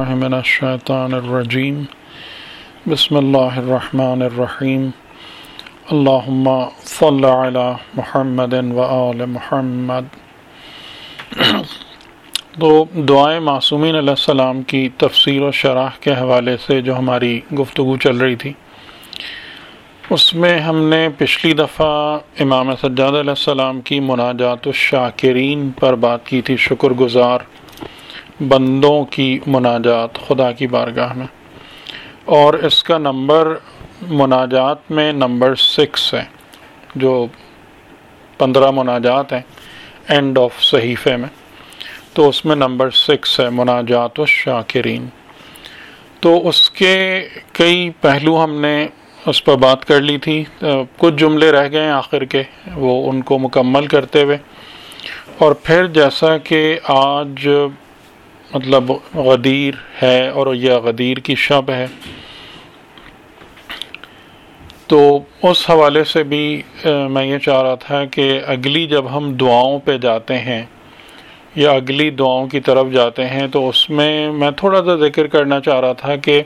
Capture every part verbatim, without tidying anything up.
باللہ من الشیطان الرجیم بسم اللہ الرحمن الرحیم اللہم صل علی محمد و آل محمد۔ تو دعائے معصومین علیہ السلام کی تفسیر و شرح کے حوالے سے جو ہماری گفتگو چل رہی تھی، اس میں ہم نے پچھلی دفعہ امام سجاد علیہ السلام کی مناجات الشاکرین پر بات کی تھی، شکر گزار بندوں کی مناجات خدا کی بارگاہ میں، اور اس کا نمبر مناجات میں نمبر سکس ہے، جو پندرہ مناجات ہیں اینڈ آف صحیفے میں، تو اس میں نمبر سکس ہے مناجات الشاکرین۔ تو اس کے کئی پہلو ہم نے اس پر بات کر لی تھی، کچھ جملے رہ گئے ہیں آخر کے، وہ ان کو مکمل کرتے ہوئے، اور پھر جیسا کہ آج مطلب غدیر ہے اور یہ غدیر کی شب ہے، تو اس حوالے سے بھی میں یہ چاہ رہا تھا کہ اگلی جب ہم دعاؤں پہ جاتے ہیں یا اگلی دعاؤں کی طرف جاتے ہیں، تو اس میں میں تھوڑا سا ذکر کرنا چاہ رہا تھا کہ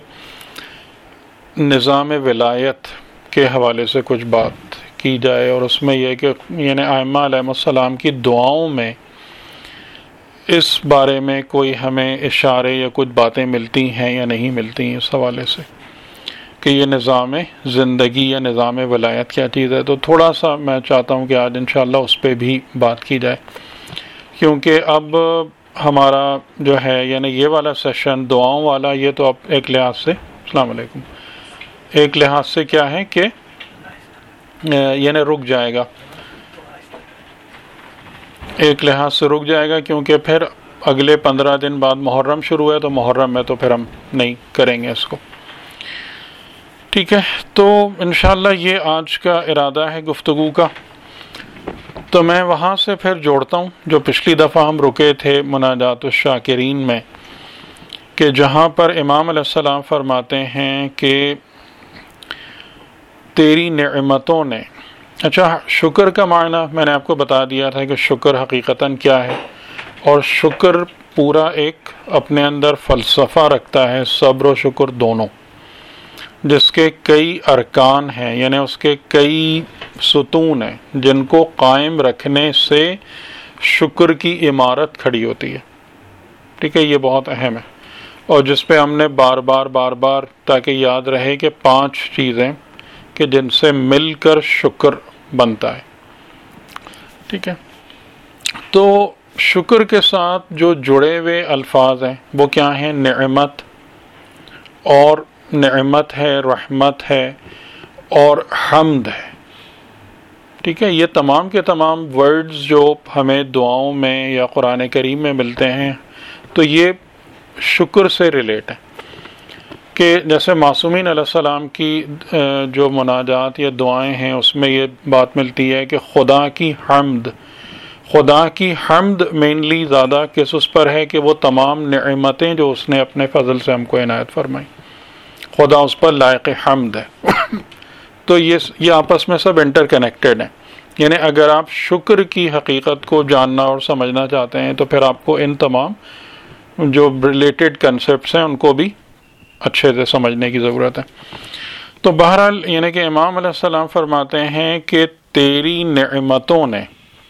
نظام ولایت کے حوالے سے کچھ بات کی جائے، اور اس میں یہ کہ یعنی ائمہ علیہ السلام کی دعاؤں میں اس بارے میں کوئی ہمیں اشارے یا کچھ باتیں ملتی ہیں یا نہیں ملتی ہیں، اس حوالے سے کہ یہ نظام زندگی یا نظام ولایت کیا چیز ہے۔ تو تھوڑا سا میں چاہتا ہوں کہ آج انشاءاللہ اس پہ بھی بات کی جائے، کیونکہ اب ہمارا جو ہے یعنی یہ والا سیشن دعاؤں والا، یہ تو اب ایک لحاظ سے السلام علیکم ایک لحاظ سے کیا ہے کہ یعنی رک جائے گا، ایک لحاظ سے رک جائے گا، کیونکہ پھر اگلے پندرہ دن بعد محرم شروع ہے، تو محرم میں تو پھر ہم نہیں کریں گے اس کو، ٹھیک ہے۔ تو انشاءاللہ یہ آج کا ارادہ ہے گفتگو کا۔ تو میں وہاں سے پھر جوڑتا ہوں جو پچھلی دفعہ ہم رکے تھے مناجات الشاکرین میں، کہ جہاں پر امام علیہ السلام فرماتے ہیں کہ تیری نعمتوں نے، اچھا شکر کا معنی میں نے آپ کو بتا دیا تھا کہ شکر حقیقتاً کیا ہے، اور شکر پورا ایک اپنے اندر فلسفہ رکھتا ہے، صبر و شکر دونوں، جس کے کئی ارکان ہیں، یعنی اس کے کئی ستون ہیں جن کو قائم رکھنے سے شکر کی عمارت کھڑی ہوتی ہے، ٹھیک ہے، یہ بہت اہم ہے، اور جس پہ ہم نے بار بار بار بار تاکہ یاد رہے کہ پانچ چیزیں کہ جن سے مل کر شکر بنتا ہے، ٹھیک ہے۔ تو شکر کے ساتھ جو جڑے ہوئے الفاظ ہیں وہ کیا ہیں؟ نعمت، اور نعمت ہے، رحمت ہے، اور حمد ہے، ٹھیک ہے۔ یہ تمام کے تمام ورڈز جو ہمیں دعاؤں میں یا قرآن کریم میں ملتے ہیں، تو یہ شکر سے ریلیٹ ہے، کہ جیسے معصومین علیہ السلام کی جو مناجات یا دعائیں ہیں اس میں یہ بات ملتی ہے کہ خدا کی حمد، خدا کی حمد مینلی زیادہ کس اس پر ہے کہ وہ تمام نعمتیں جو اس نے اپنے فضل سے ہم کو عنایت فرمائی، خدا اس پر لائق حمد ہے۔ تو یہ یہ آپس میں سب انٹر کنیکٹڈ ہیں، یعنی اگر آپ شکر کی حقیقت کو جاننا اور سمجھنا چاہتے ہیں تو پھر آپ کو ان تمام جو ریلیٹڈ کنسیپٹس ہیں ان کو بھی اچھے سے سمجھنے کی ضرورت ہے۔ تو بہرحال یعنی کہ امام علیہ السلام فرماتے ہیں کہ تیری نعمتوں نے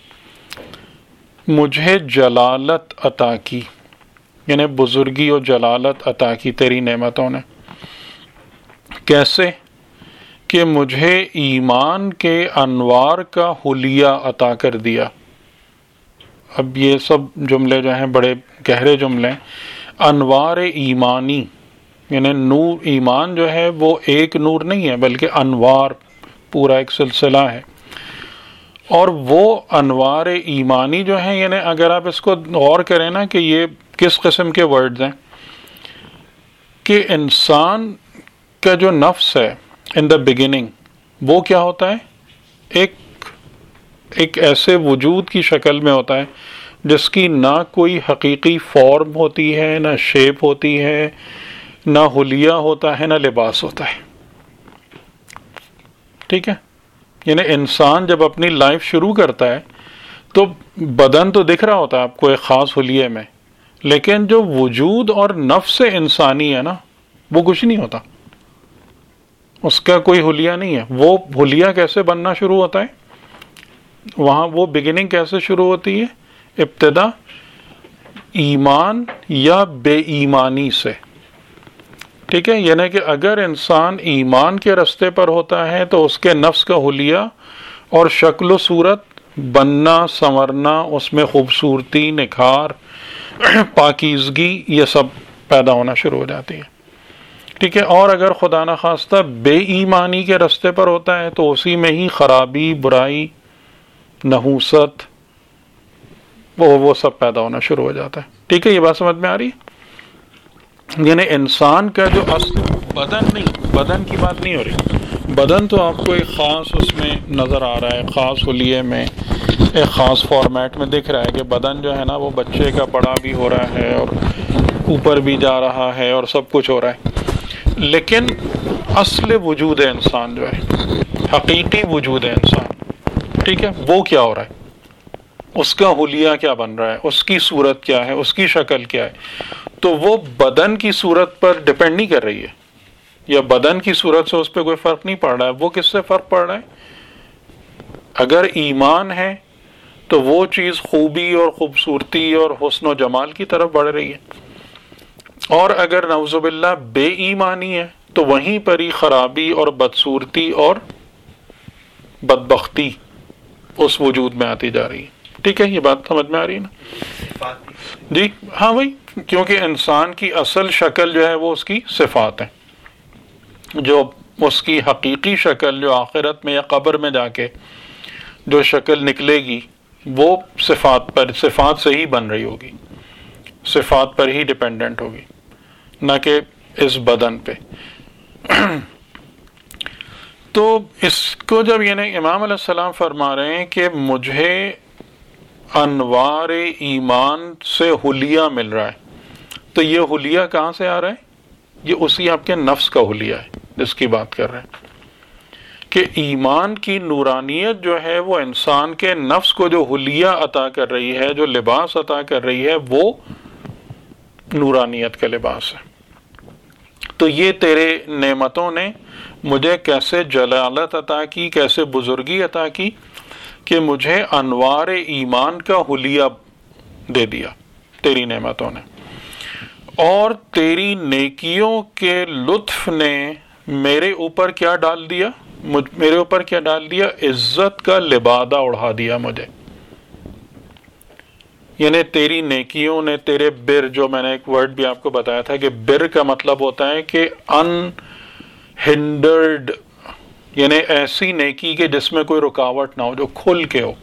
مجھے جلالت عطا کی، یعنی بزرگی و جلالت عطا کی تیری نعمتوں نے۔ کیسے؟ کہ مجھے ایمان کے انوار کا حلیہ عطا کر دیا۔ اب یہ سب جملے جو ہیں بڑے گہرے جملے ہیں۔ انوار ایمانی یعنی نور، ایمان جو ہے وہ ایک نور نہیں ہے بلکہ انوار پورا ایک سلسلہ ہے، اور وہ انوار ایمانی جو ہیں، یعنی اگر آپ اس کو غور کریں نا کہ یہ کس قسم کے ورڈز ہیں، کہ انسان کا جو نفس ہے ان دا بگننگ وہ کیا ہوتا ہے؟ ایک ایک ایسے وجود کی شکل میں ہوتا ہے جس کی نہ کوئی حقیقی فارم ہوتی ہے، نہ شیپ ہوتی ہے، نہ حلیہ ہوتا ہے، نہ لباس ہوتا ہے، ٹھیک ہے۔ یعنی انسان جب اپنی لائف شروع کرتا ہے تو بدن تو دکھ رہا ہوتا ہے آپ کو ایک خاص حلیے میں، لیکن جو وجود اور نفس انسانی ہے نا وہ کچھ نہیں ہوتا، اس کا کوئی حلیہ نہیں ہے۔ وہ حلیہ کیسے بننا شروع ہوتا ہے، وہاں وہ بگننگ کیسے شروع ہوتی ہے، ابتدا ایمان یا بے ایمانی سے، ٹھیک ہے۔ یعنی کہ اگر انسان ایمان کے رستے پر ہوتا ہے تو اس کے نفس کا حلیہ اور شکل و صورت، بننا سنورنا، اس میں خوبصورتی، نکھار، پاکیزگی، یہ سب پیدا ہونا شروع ہو جاتی ہے، ٹھیک ہے۔ اور اگر خدا نخواستہ بے ایمانی کے رستے پر ہوتا ہے تو اسی میں ہی خرابی، برائی، نحوست، وہ وہ سب پیدا ہونا شروع ہو جاتا ہے، ٹھیک ہے۔ یہ بات سمجھ میں آ رہی ہے؟ یعنی انسان کا جو اصل بدن نہیں، بدن کی بات نہیں ہو رہی، بدن تو آپ کو ایک خاص اس میں نظر آ رہا ہے، خاص حلیے میں، ایک خاص فارمیٹ میں دکھ رہا ہے کہ بدن جو ہے نا وہ بچے کا بڑا بھی ہو رہا ہے اور اوپر بھی جا رہا ہے اور سب کچھ ہو رہا ہے، لیکن اصل وجود انسان جو ہے، حقیقی وجود انسان، ٹھیک ہے، وہ کیا ہو رہا ہے، اس کا حلیہ کیا بن رہا ہے، اس کی صورت کیا ہے، اس کی شکل کیا ہے، تو وہ بدن کی صورت پر ڈپینڈ نہیں کر رہی ہے، یا بدن کی صورت سے اس پہ کوئی فرق نہیں پڑ رہا ہے۔ وہ کس سے فرق پڑ رہا ہے؟ اگر ایمان ہے تو وہ چیز خوبی اور خوبصورتی اور حسن و جمال کی طرف بڑھ رہی ہے، اور اگر نعوذ باللہ بے ایمانی ہے تو وہیں پر ہی خرابی اور بدصورتی اور بدبختی اس وجود میں آتی جا رہی ہے، ٹھیک ہے۔ یہ بات سمجھ میں آ رہی ہے نا؟ جی ہاں بھائی، کیونکہ انسان کی اصل شکل جو ہے وہ اس کی صفات ہے، جو اس کی حقیقی شکل جو آخرت میں یا قبر میں جا کے جو شکل نکلے گی وہ صفات پر، صفات سے ہی بن رہی ہوگی، صفات پر ہی ڈیپینڈنٹ ہوگی، نہ کہ اس بدن پہ۔ تو اس کو جب یعنی امام علیہ السلام فرما رہے ہیں کہ مجھے انوار ایمان سے حلیہ مل رہا ہے، تو یہ حلیہ کہاں سے آ رہا ہے؟ یہ اسی آپ کے نفس کا حلیہ ہے جس کی بات کر رہے ہیں، کہ ایمان کی نورانیت جو ہے وہ انسان کے نفس کو جو حلیہ عطا کر رہی ہے، جو لباس عطا کر رہی ہے، وہ نورانیت کا لباس ہے۔ تو یہ تیرے نعمتوں نے مجھے کیسے جلالت عطا کی، کیسے بزرگی عطا کی کہ مجھے انوار ایمان کا حلیہ دے دیا تیری نعمتوں نے، اور تیری نیکیوں کے لطف نے میرے اوپر کیا ڈال دیا، میرے اوپر کیا ڈال دیا، عزت کا لبادہ اڑا دیا مجھے۔ یعنی تیری نیکیوں نے، تیرے بر، جو میں نے ایک ورڈ بھی آپ کو بتایا تھا کہ بر کا مطلب ہوتا ہے کہ ان ہنڈرڈ، یعنی ایسی نیکی کہ جس میں کوئی رکاوٹ نہ ہو، جو کھل کے ہو،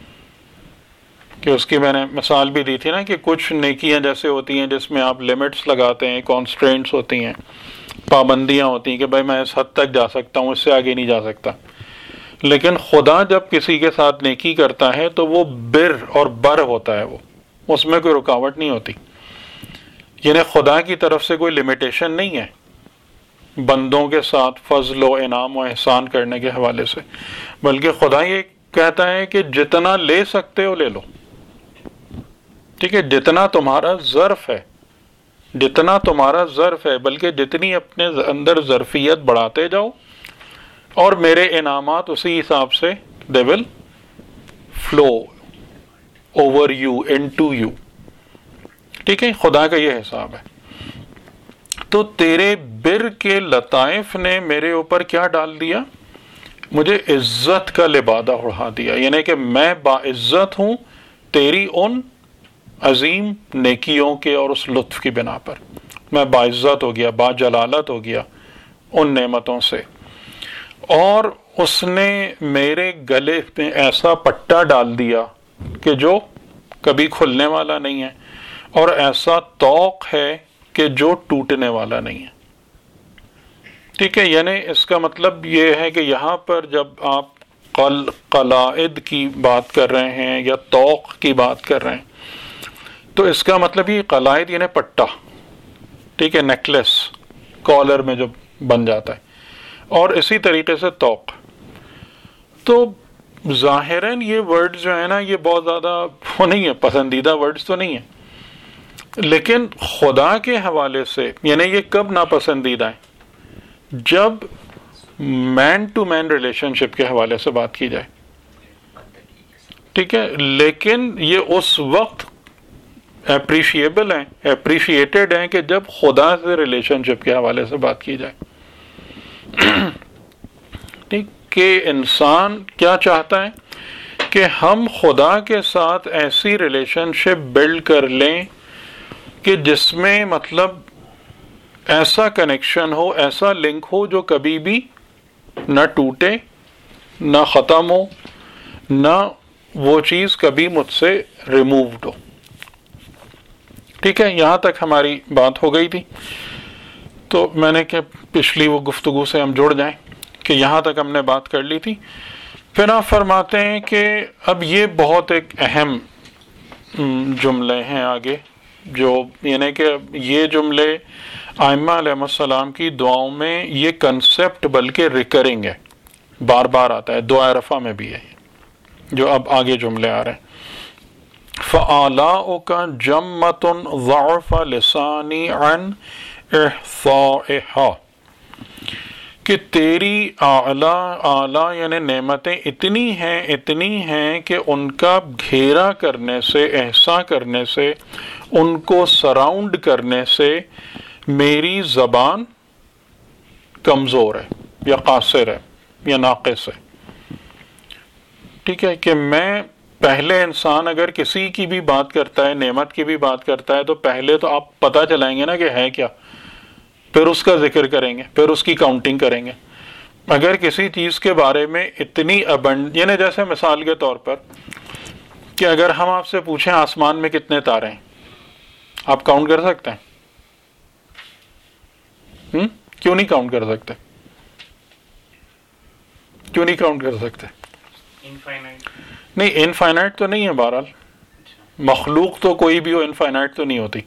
کہ اس کی میں نے مثال بھی دی تھی نا کہ کچھ نیکیاں جیسے ہوتی ہیں جس میں آپ لمٹس لگاتے ہیں، کانسٹرینٹس ہوتی ہیں، پابندیاں ہوتی ہیں کہ بھائی میں اس حد تک جا سکتا ہوں، اس سے آگے نہیں جا سکتا، لیکن خدا جب کسی کے ساتھ نیکی کرتا ہے تو وہ بر اور بر ہوتا ہے، وہ اس میں کوئی رکاوٹ نہیں ہوتی، یعنی خدا کی طرف سے کوئی لمیٹیشن نہیں ہے بندوں کے ساتھ فضل و انعام و احسان کرنے کے حوالے سے، بلکہ خدا یہ کہتا ہے کہ جتنا لے سکتے ہو لے لو، ٹھیک ہے، جتنا تمہارا ظرف ہے، جتنا تمہارا ظرف ہے، بلکہ جتنی اپنے اندر ظرفیت بڑھاتے جاؤ، اور میرے انعامات اسی حساب سے they will flow over you, into you، ٹھیک ہے، خدا کا یہ حساب ہے۔ تو تیرے بر کے لطائف نے میرے اوپر کیا ڈال دیا، مجھے عزت کا لبادہ اڑا دیا، یعنی کہ میں باعزت ہوں تیری ان عظیم نیکیوں کے اور اس لطف کی بنا پر، میں باعزت ہو گیا، با جلالت ہو گیا ان نعمتوں سے، اور اس نے میرے گلے میں ایسا پٹا ڈال دیا کہ جو کبھی کھلنے والا نہیں ہے، اور ایسا طوق ہے کہ جو ٹوٹنے والا نہیں ہے، ٹھیک ہے۔ یعنی اس کا مطلب یہ ہے کہ یہاں پر جب آپ قل قلائد کی بات کر رہے ہیں یا طوق کی بات کر رہے ہیں تو اس کا مطلب یہ قلائد یعنی پٹا، ٹھیک ہے، نیکلس کالر میں جو بن جاتا ہے، اور اسی طریقے سے طوق۔ تو ظاہراً یہ ورڈ جو ہے نا یہ بہت زیادہ وہ نہیں ہے، پسندیدہ ورڈز تو نہیں ہیں، لیکن خدا کے حوالے سے یعنی یہ کب ناپسندیدہ ہے؟ جب مین ٹو مین ریلیشن شپ کے حوالے سے بات کی جائے، ٹھیک ہے، لیکن یہ اس وقت اپریشیبل ہیں، اپریشیٹڈ ہیں کہ جب خدا سے ریلیشن شپ کے حوالے سے بات کی جائے، ٹھیک، کہ انسان کیا چاہتا ہے کہ ہم خدا کے ساتھ ایسی ریلیشن شپ بلڈ کر لیں کہ جس میں مطلب ایسا کنیکشن ہو، ایسا لنک ہو جو کبھی بھی نہ ٹوٹے، نہ ختم ہو، نہ وہ چیز کبھی مجھ سے ریمووڈ ہو. ٹھیک ہے، یہاں تک ہماری بات ہو گئی تھی. تو میں نے کہ پچھلی وہ گفتگو سے ہم جڑ جائیں کہ یہاں تک ہم نے بات کر لی تھی. پھر آپ فرماتے ہیں کہ اب یہ بہت ایک اہم جملے ہیں آگے، جو یعنی کہ یہ جملے ائمہ علیہ السلام کی دعاؤں میں یہ کنسپٹ بلکہ ریکرنگ ہے، بار بار آتا ہے، دعا رفع میں بھی ہے جو اب آگے جملے آ رہے ہیں. فَآلَاؤُكَ جَمَّةٌ ضَعُفَ لِسَانِي عَنْ إِحْصَائِهَا، کہ تیری اعلیٰ اعلیٰ یعنی نعمتیں اتنی ہیں اتنی ہیں کہ ان کا گھیرا کرنے سے، احصاء کرنے سے، ان کو سراؤنڈ کرنے سے میری زبان کمزور ہے یا قاصر ہے یا ناقص ہے. ٹھیک ہے، کہ میں پہلے انسان اگر کسی کی بھی بات کرتا ہے، نعمت کی بھی بات کرتا ہے، تو پہلے تو آپ پتہ چلائیں گے نا کہ ہے کیا، پھر اس کا ذکر کریں گے، پھر اس کی کاؤنٹنگ کریں گے. اگر کسی چیز کے بارے میں اتنی ابنڈ، یعنی جیسے مثال کے طور پر کہ اگر ہم آپ سے پوچھیں آسمان میں کتنے تارے ہیں، آپ کاؤنٹ کر سکتے ہیں؟ ہم؟ کیوں نہیں کاؤنٹ کر سکتے؟ کیوں نہیں کاؤنٹ کر سکتے؟ نہیں، انفائنائٹ تو نہیں ہے. بہرحال مخلوق تو کوئی بھی ہو، انفائنائٹ تو نہیں ہوتی.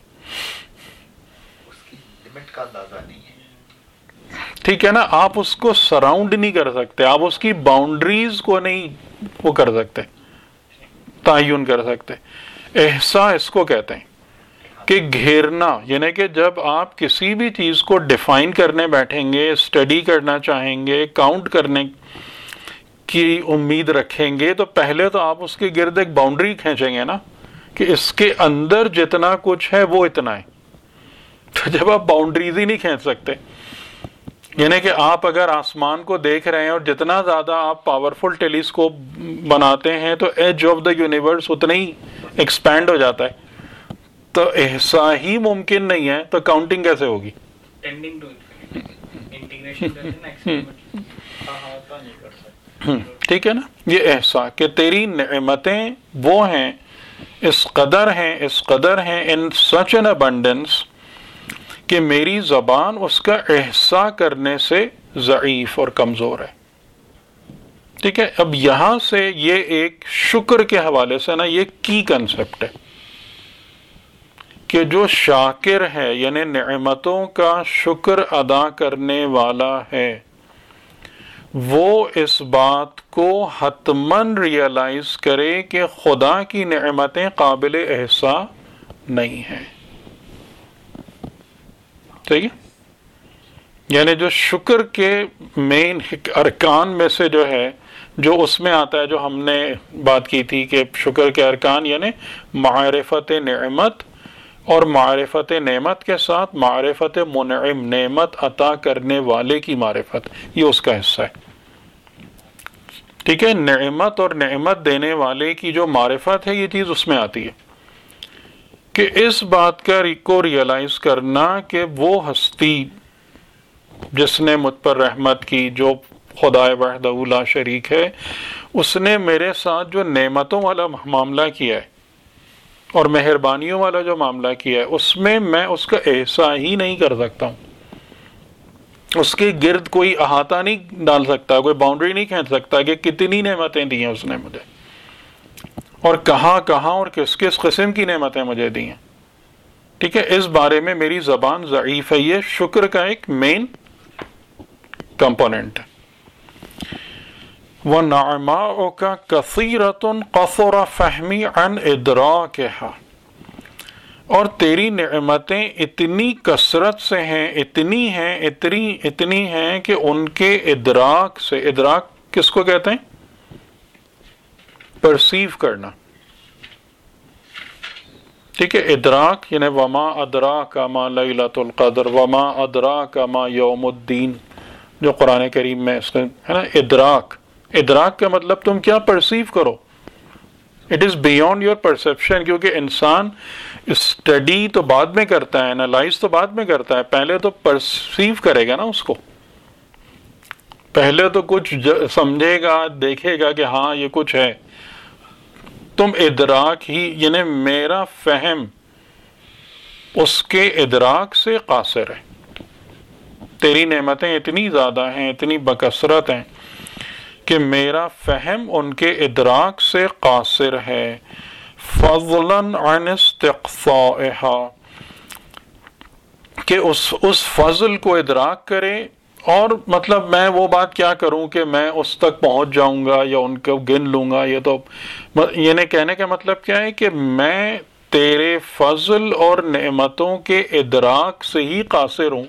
ٹھیک ہے نا، آپ اس کو سراؤنڈ نہیں کر سکتے، آپ اس کی باؤنڈریز کو نہیں وہ کر سکتے، تعین کر سکتے. احصاء اس کو کہتے ہیں کہ گھیرنا، یعنی کہ جب آپ کسی بھی چیز کو ڈیفائن کرنے بیٹھیں گے، اسٹڈی کرنا چاہیں گے، کاؤنٹ کرنے کی امید رکھیں گے، تو پہلے تو آپ اس کے گرد ایک باؤنڈری کھینچیں گے نا کہ اس کے اندر جتنا کچھ ہے وہ اتنا ہے. تو جب آپ باؤنڈریز ہی نہیں کھینچ سکتے، یعنی کہ آپ اگر آسمان کو دیکھ رہے ہیں اور جتنا زیادہ آپ پاورفل ٹیلیسکوپ بناتے ہیں تو ایج آف دا یونیورس اتنا ہی ایکسپینڈ ہو جاتا ہے. تو احصاء ہی ممکن نہیں ہے تو کاؤنٹنگ کیسے ہوگی؟ ٹھیک ہے نا، یہ احصاء کہ تیری نعمتیں وہ ہیں، اس قدر ہیں، اس قدر ہیں، ان سچ این ابنڈنس کہ میری زبان اس کا احصاء کرنے سے ضعیف اور کمزور ہے. ٹھیک ہے، اب یہاں سے یہ ایک شکر کے حوالے سے نا یہ کی کنسپٹ ہے کہ جو شاکر ہے یعنی نعمتوں کا شکر ادا کرنے والا ہے، وہ اس بات کو حتماً ریئلائز کرے کہ خدا کی نعمتیں قابل احصاء نہیں ہیں. ٹھیک ہے، یعنی جو شکر کے مین ارکان میں سے جو ہے، جو اس میں آتا ہے، جو ہم نے بات کی تھی کہ شکر کے ارکان یعنی معرفت نعمت، اور معرفت نعمت کے ساتھ معرفت منعم، نعمت عطا کرنے والے کی معرفت، یہ اس کا حصہ ہے. ٹھیک ہے، نعمت اور نعمت دینے والے کی جو معرفت ہے یہ چیز اس میں آتی ہے کہ اس بات کا کو ریئلائز کرنا کہ وہ ہستی جس نے مجھ پر رحمت کی، جو خدا وحدہ لا شریک ہے، اس نے میرے ساتھ جو نعمتوں والا معاملہ کیا ہے اور مہربانیوں والا جو معاملہ کیا ہے، اس میں میں اس کا احصاء ہی نہیں کر سکتا ہوں. اس کے گرد کوئی احاطہ نہیں ڈال سکتا، کوئی باؤنڈری نہیں کھینچ سکتا کہ کتنی نعمتیں دی ہیں اس نے مجھے، اور کہاں کہاں اور کس کس قسم کی نعمتیں مجھے دی ہیں. ٹھیک ہے، اس بارے میں میری زبان ضعیف ہے. یہ شکر کا ایک مین کمپوننٹ ہے. وَنَعْمَاؤُكَ كَثِيرَةٌ قَصُرَ فَهْمِي عَنْ إِدْرَاكِهَا، اور تیری نعمتیں اتنی کثرت سے ہیں، اتنی ہیں اتنی اتنی ہیں کہ ان کے ادراک سے، ادراک کس کو کہتے ہیں؟ پرسیو کرنا، ٹھیک ہے، ادراک یعنی وما ادراک ما لیلۃ القدر وما ادراک ما یوم الدین، جو قرآن کریم میں اس کا ہے نا ادراک. ادراک کا مطلب تم کیا پرسیو کرو، it is beyond your perception. کیونکہ انسان اسٹڈی تو بعد میں کرتا ہے، انالائز تو بعد میں کرتا ہے، پہلے تو پرسیو کرے گا نا اس کو، پہلے تو کچھ سمجھے گا، دیکھے گا کہ ہاں یہ کچھ ہے. تم ادراک ہی یعنی میرا فہم اس کے ادراک سے قاصر ہے. تیری نعمتیں اتنی زیادہ ہیں، اتنی بکثرت ہیں کہ میرا فہم ان کے ادراک سے قاصر ہے. فضلاً عن استقصائها، کہ اس اس فضل کو ادراک کرے. اور مطلب میں وہ بات کیا کروں کہ میں اس تک پہنچ جاؤں گا یا ان کو گن لوں گا. یہ تو یعنی کہنے کا مطلب کیا ہے کہ میں تیرے فضل اور نعمتوں کے ادراک سے ہی قاصر ہوں.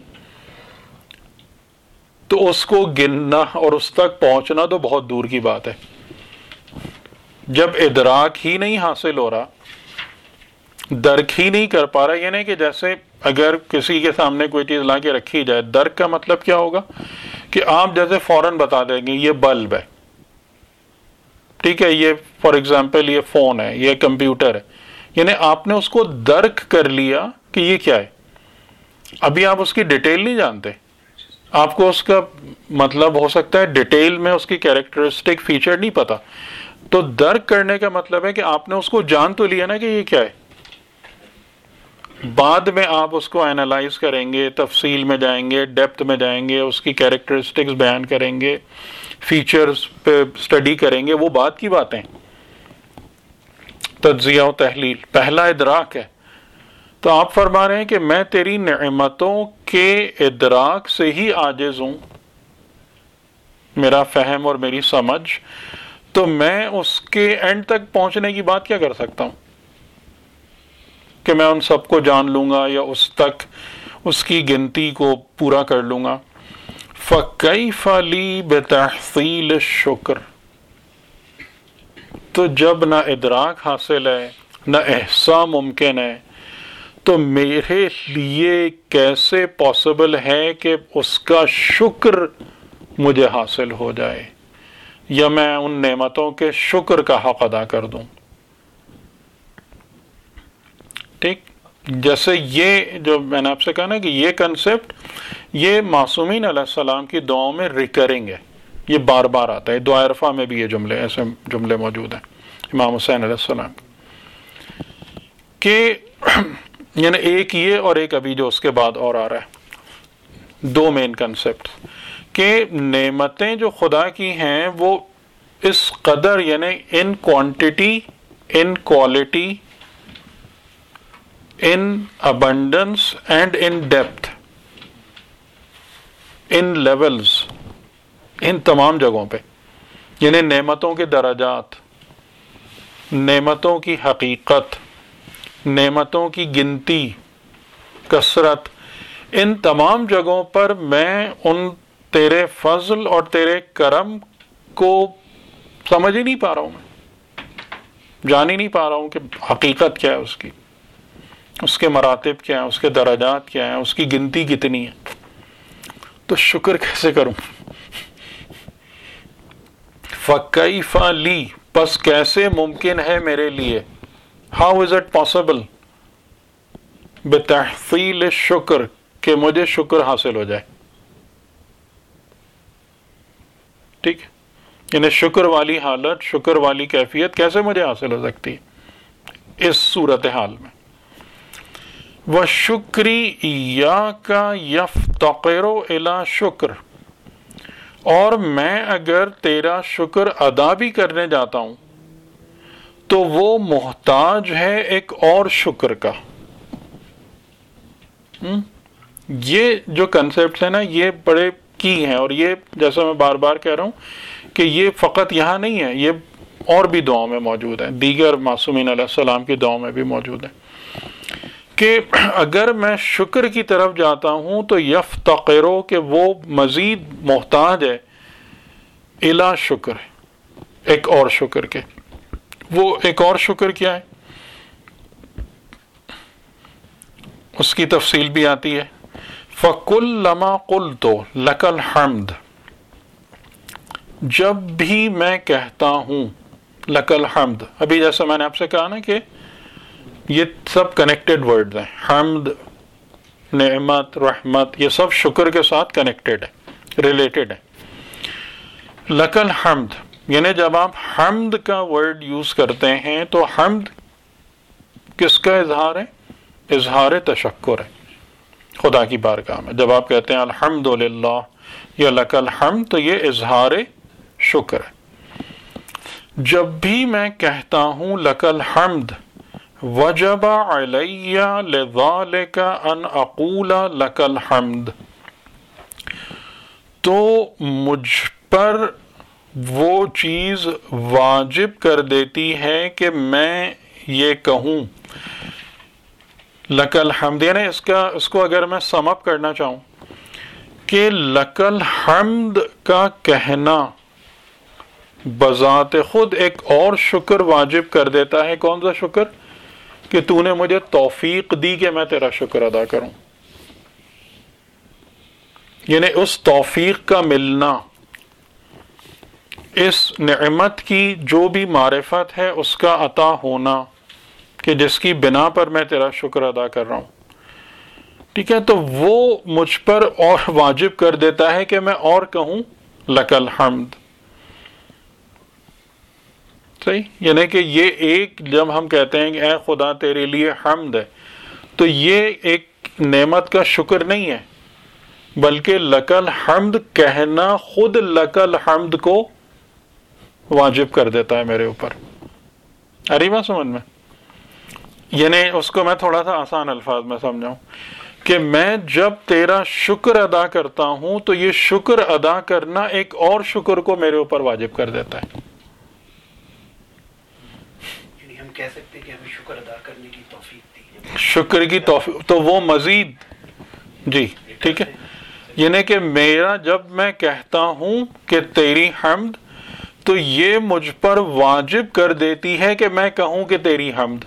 تو اس کو گننا اور اس تک پہنچنا تو بہت دور کی بات ہے. جب ادراک ہی نہیں حاصل ہو رہا، درک ہی نہیں کر پا رہا، یعنی کہ جیسے اگر کسی کے سامنے کوئی چیز لا کے رکھی جائے، درک کا مطلب کیا ہوگا کہ آپ جیسے فوراً بتا دیں گے یہ بلب ہے، ٹھیک ہے، یہ فار ایگزامپل یہ فون ہے، یہ کمپیوٹر ہے، یعنی آپ نے اس کو درک کر لیا کہ یہ کیا ہے. ابھی آپ اس کی ڈیٹیل نہیں جانتے، آپ کو اس کا مطلب ہو سکتا ہے ڈیٹیل میں اس کی کیریکٹرسٹک فیچر نہیں پتا. تو درک کرنے کا مطلب ہے کہ آپ نے اس کو جان تو لیا نا کہ یہ کیا ہے. بعد میں آپ اس کو اینالائز کریں گے، تفصیل میں جائیں گے، ڈیپتھ میں جائیں گے، اس کی کیریکٹرسٹکس بیان کریں گے، فیچرز پہ اسٹڈی کریں گے، وہ بات کی باتیں. تجزیہ و تحلیل پہلا ادراک ہے. تو آپ فرما رہے ہیں کہ میں تیری نعمتوں کے ادراک سے ہی عاجز ہوں، میرا فہم اور میری سمجھ، تو میں اس کے اینڈ تک پہنچنے کی بات کیا کر سکتا ہوں کہ میں ان سب کو جان لوں گا یا اس تک اس کی گنتی کو پورا کر لوں گا. فَكَيْفَ لِي بِتَحْصِيلِ الشُّكْرِ، تو جب نہ ادراک حاصل ہے نہ احساء ممکن ہے، تو میرے لیے کیسے پاسبل ہے کہ اس کا شکر مجھے حاصل ہو جائے یا میں ان نعمتوں کے شکر کا حق ادا کر دوں. ٹھیک، جیسے یہ جو میں نے آپ سے کہا نا کہ یہ کنسپٹ یہ معصومین علیہ السلام کی دعاؤں میں ریکرنگ ہے، یہ بار بار آتا ہے. دعا عرفہ میں بھی یہ جملے ایسے جملے موجود ہیں امام حسین علیہ السلام کہ یعنی ایک یہ اور ایک ابھی جو اس کے بعد اور آ رہا ہے، دو مین کنسپٹ کہ نعمتیں جو خدا کی ہیں وہ اس قدر یعنی in quantity, in quality, in abundance and in depth, in levels, ان تمام جگہوں پہ، یعنی نعمتوں کے درجات، نعمتوں کی حقیقت، نعمتوں کی گنتی، کثرت، ان تمام جگہوں پر میں ان تیرے فضل اور تیرے کرم کو سمجھ ہی نہیں پا رہا ہوں، میں جان ہی نہیں پا رہا ہوں کہ حقیقت کیا ہے اس کی، اس کے مراتب کیا ہیں، اس کے درجات کیا ہیں، اس کی گنتی کتنی ہے. تو شکر کیسے کروں؟ فَكَيْفَ لِي، پس کیسے ممکن ہے میرے لیے، ہاؤ از اٹ پاسبل، بتحصیل الشکر، کہ مجھے شکر حاصل ہو جائے. ٹھیک، یعنی شکر والی حالت، شکر والی کیفیت کیسے مجھے حاصل ہو سکتی ہے اس صورتحال میں. وَشُكْرِي إِيَّاكَ يَفْتَقِرُ إِلَى شُكْرٍ، اور میں اگر تیرا شکر ادا بھی کرنے جاتا ہوں تو وہ محتاج ہے ایک اور شکر کا. یہ جو کنسپٹس ہیں نا یہ بڑے کی ہیں، اور یہ جیسا میں بار بار کہہ رہا ہوں کہ یہ فقط یہاں نہیں ہے، یہ اور بھی دعاؤں میں موجود ہیں، دیگر معصومین علیہ السلام کی دعاؤں میں بھی موجود ہیں کہ اگر میں شکر کی طرف جاتا ہوں تو یفتقرو کہ وہ مزید محتاج ہے، الا شکر ایک اور شکر کے. وہ ایک اور شکر کیا ہے؟ اس کی تفصیل بھی آتی ہے. فَكُلَّمَا قُلْتُ لَكَ الْحَمْدُ، جب بھی میں کہتا ہوں لَكَ الْحَمْدُ، ابھی جیسے میں نے آپ سے کہا نا کہ یہ سب کنیکٹڈ ورڈز ہیں، حمد، نعمت، رحمت، یہ سب شکر کے ساتھ کنیکٹڈ ہے، ریلیٹڈ ہے. لَكَ الْحَمْدُ یعنی جب آپ حمد کا ورڈ یوز کرتے ہیں تو حمد کس کا اظہار ہے؟ اظہار تشکر ہے خدا کی بارگاہ میں. جب آپ کہتے ہیں الحمدللہ یا لک الحمد تو یہ اظہار شکر ہے. جب بھی میں کہتا ہوں لک الحمد وجب علی لذالک ان اقول لک الحمد، تو مجھ پر وہ چیز واجب کر دیتی ہے کہ میں یہ کہوں لک الحمد. یعنی اس کا اس کو اگر میں سم اپ کرنا چاہوں کہ لک الحمد کا کہنا بذات خود ایک اور شکر واجب کر دیتا ہے. کون سا شکر؟ کہ تو نے مجھے توفیق دی کہ میں تیرا شکر ادا کروں. یعنی اس توفیق کا ملنا، اس نعمت کی جو بھی معرفت ہے اس کا عطا ہونا کہ جس کی بنا پر میں تیرا شکر ادا کر رہا ہوں. ٹھیک ہے، تو وہ مجھ پر اور واجب کر دیتا ہے کہ میں اور کہوں لک الحمد. صحیح، یعنی کہ یہ ایک جب ہم کہتے ہیں کہ اے خدا تیرے لیے حمد ہے تو یہ ایک نعمت کا شکر نہیں ہے، بلکہ لک الحمد کہنا خود لک الحمد کو واجب کر دیتا ہے میرے اوپر. آ رہی بات سمجھ میں؟ یعنی اس کو میں تھوڑا سا آسان الفاظ میں سمجھاؤں کہ میں جب تیرا شکر ادا کرتا ہوں تو یہ شکر ادا کرنا ایک اور شکر کو میرے اوپر واجب کر دیتا ہے. یعنی ہم کہہ سکتے ہیں کہ ہمیں شکر ادا کرنے کی توفیق دی، شکر کی توفیق، تو وہ مزید جی ٹھیک ہے. یعنی کہ میرا جب میں کہتا ہوں کہ تیری حمد تو یہ مجھ پر واجب کر دیتی ہے کہ میں کہوں کہ تیری حمد.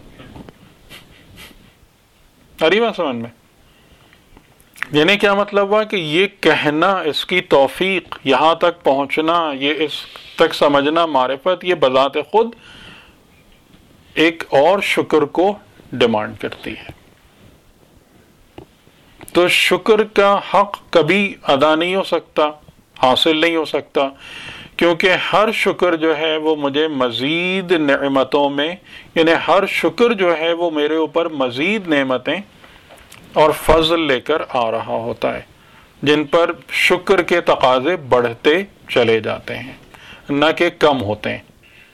اری بات سمجھ میں؟ یعنی کیا مطلب ہوا کہ یہ کہنا، اس کی توفیق، یہاں تک پہنچنا، یہ اس تک سمجھنا معرفت، یہ بذات خود ایک اور شکر کو ڈیمانڈ کرتی ہے. تو شکر کا حق کبھی ادا نہیں ہو سکتا، حاصل نہیں ہو سکتا، کیونکہ ہر شکر جو ہے وہ مجھے مزید نعمتوں میں، یعنی ہر شکر جو ہے وہ میرے اوپر مزید نعمتیں اور فضل لے کر آ رہا ہوتا ہے، جن پر شکر کے تقاضے بڑھتے چلے جاتے ہیں نہ کہ کم ہوتے ہیں.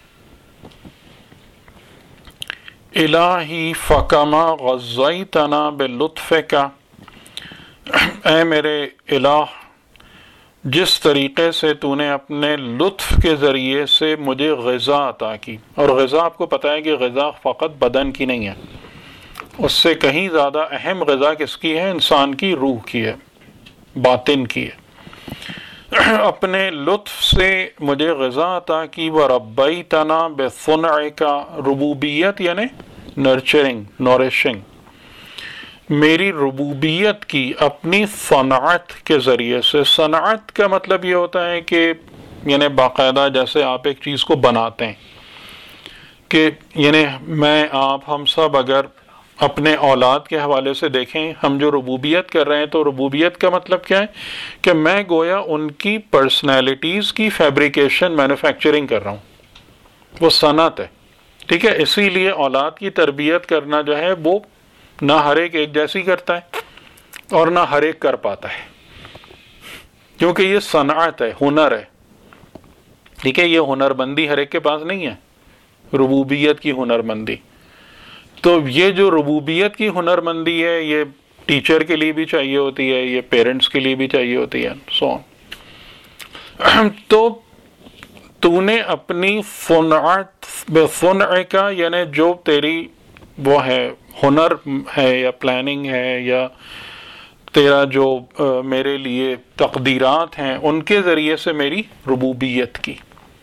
الہی فکما غزیتنا بلطفک، اے میرے الہ جس طریقے سے تو نے اپنے لطف کے ذریعے سے مجھے غذا عطا کی. اور غذا آپ کو پتہ ہے کہ غذا فقط بدن کی نہیں ہے، اس سے کہیں زیادہ اہم غذا کس کی ہے؟ انسان کی روح کی ہے، باطن کی ہے. اپنے لطف سے مجھے غذا عطا کی. وَرَبَّيْتَنَا بِصُنْعِكَ، ربوبیت یعنی نرچرنگ، نورشنگ، میری ربوبیت کی اپنی صنعت کے ذریعے سے. صنعت کا مطلب یہ ہوتا ہے کہ یعنی باقاعدہ جیسے آپ ایک چیز کو بناتے ہیں، کہ یعنی میں آپ ہم سب اگر اپنے اولاد کے حوالے سے دیکھیں، ہم جو ربوبیت کر رہے ہیں تو ربوبیت کا مطلب کیا ہے کہ میں گویا ان کی پرسنالٹیز کی فیبریکیشن، مینوفیکچرنگ کر رہا ہوں. وہ صنعت ہے. ٹھیک ہے، اسی لیے اولاد کی تربیت کرنا جو ہے وہ نہ ہر ایک ایک جیسی کرتا ہے اور نہ ہر ایک کر پاتا ہے، کیونکہ یہ صنعت ہے، ہنر ہے. ٹھیک ہے، یہ ہنر مندی ہر ایک کے پاس نہیں ہے، ربوبیت کی ہنر مندی. تو یہ جو ربوبیت کی ہنر مندی ہے یہ ٹیچر کے لیے بھی چاہیے ہوتی ہے، یہ پیرنٹس کے لیے بھی چاہیے ہوتی ہے، سو آن. تو تو نے اپنی صنعت بصنعک، یعنی جو تیری وہ ہے ہنر ہے یا پلاننگ ہے یا تیرا جو میرے لیے تقدیرات ہیں ان کے ذریعے سے میری ربوبیت کی.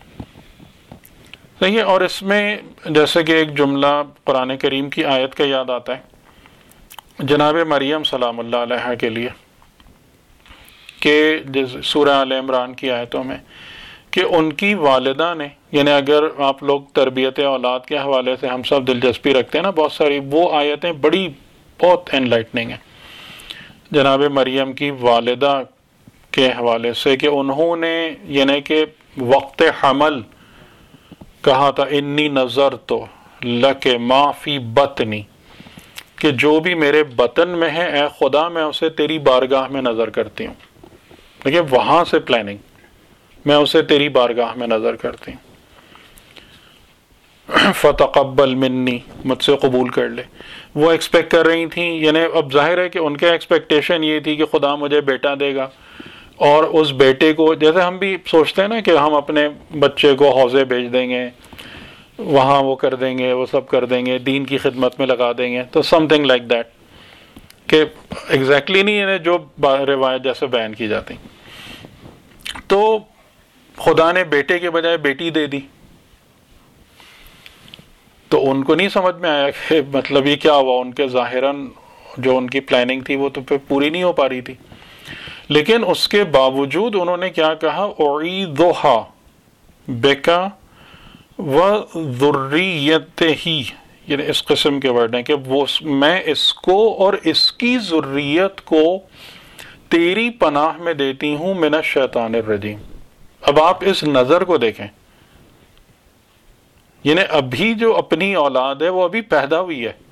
صحیح ہے. اور اس میں جیسے کہ ایک جملہ قرآن کریم کی آیت کا یاد آتا ہے جناب مریم سلام اللہ علیہ کے لیے کہ سورہ آل عمران کی آیتوں میں کہ ان کی والدہ نے، یعنی اگر آپ لوگ تربیت اولاد کے حوالے سے ہم سب دلچسپی رکھتے ہیں نا بہت ساری، وہ آیتیں بڑی بہت انلائٹننگ ہیں جناب مریم کی والدہ کے حوالے سے کہ انہوں نے یعنی کہ وقت حمل کہا تھا انی نظر تو لک ما فی بطنی، کہ جو بھی میرے بطن میں ہے اے خدا میں اسے تیری بارگاہ میں نظر کرتی ہوں. دیکھیے وہاں سے پلاننگ، میں اسے تیری بارگاہ میں نظر کرتی ہوں. فتقبل منی، مجھ سے قبول کر لے. وہ ایکسپیکٹ کر رہی تھیں، یعنی اب ظاہر ہے کہ ان کے ایکسپیکٹیشن یہ تھی کہ خدا مجھے بیٹا دے گا، اور اس بیٹے کو جیسے ہم بھی سوچتے ہیں نا کہ ہم اپنے بچے کو حوضے بھیج دیں گے، وہاں وہ کر دیں گے، وہ سب کر دیں گے، دین کی خدمت میں لگا دیں گے، تو سم تھنگ لائک دیٹ، کہ ایگزیکٹلی نہیں ہے جو روایت جیسے بیان کی جاتی. تو خدا نے بیٹے کے بجائے بیٹی دے دی، تو ان کو نہیں سمجھ میں آیا کہ مطلب یہ کیا ہوا. ان کے ظاہراً جو ان کی پلاننگ تھی وہ تو پھر پوری نہیں ہو پا رہی تھی، لیکن اس کے باوجود انہوں نے کیا کہا اعیذھا بک وذریتہ، یعنی اس قسم کے ورڈ ہیں کہ وہ میں اس کو اور اس کی ذریت کو تیری پناہ میں دیتی ہوں من الشیطان الرجیم. اب آپ اس نظر کو دیکھیں، یعنی ابھی جو اپنی اولاد ہے وہ ابھی پیدا ہوئی ہے،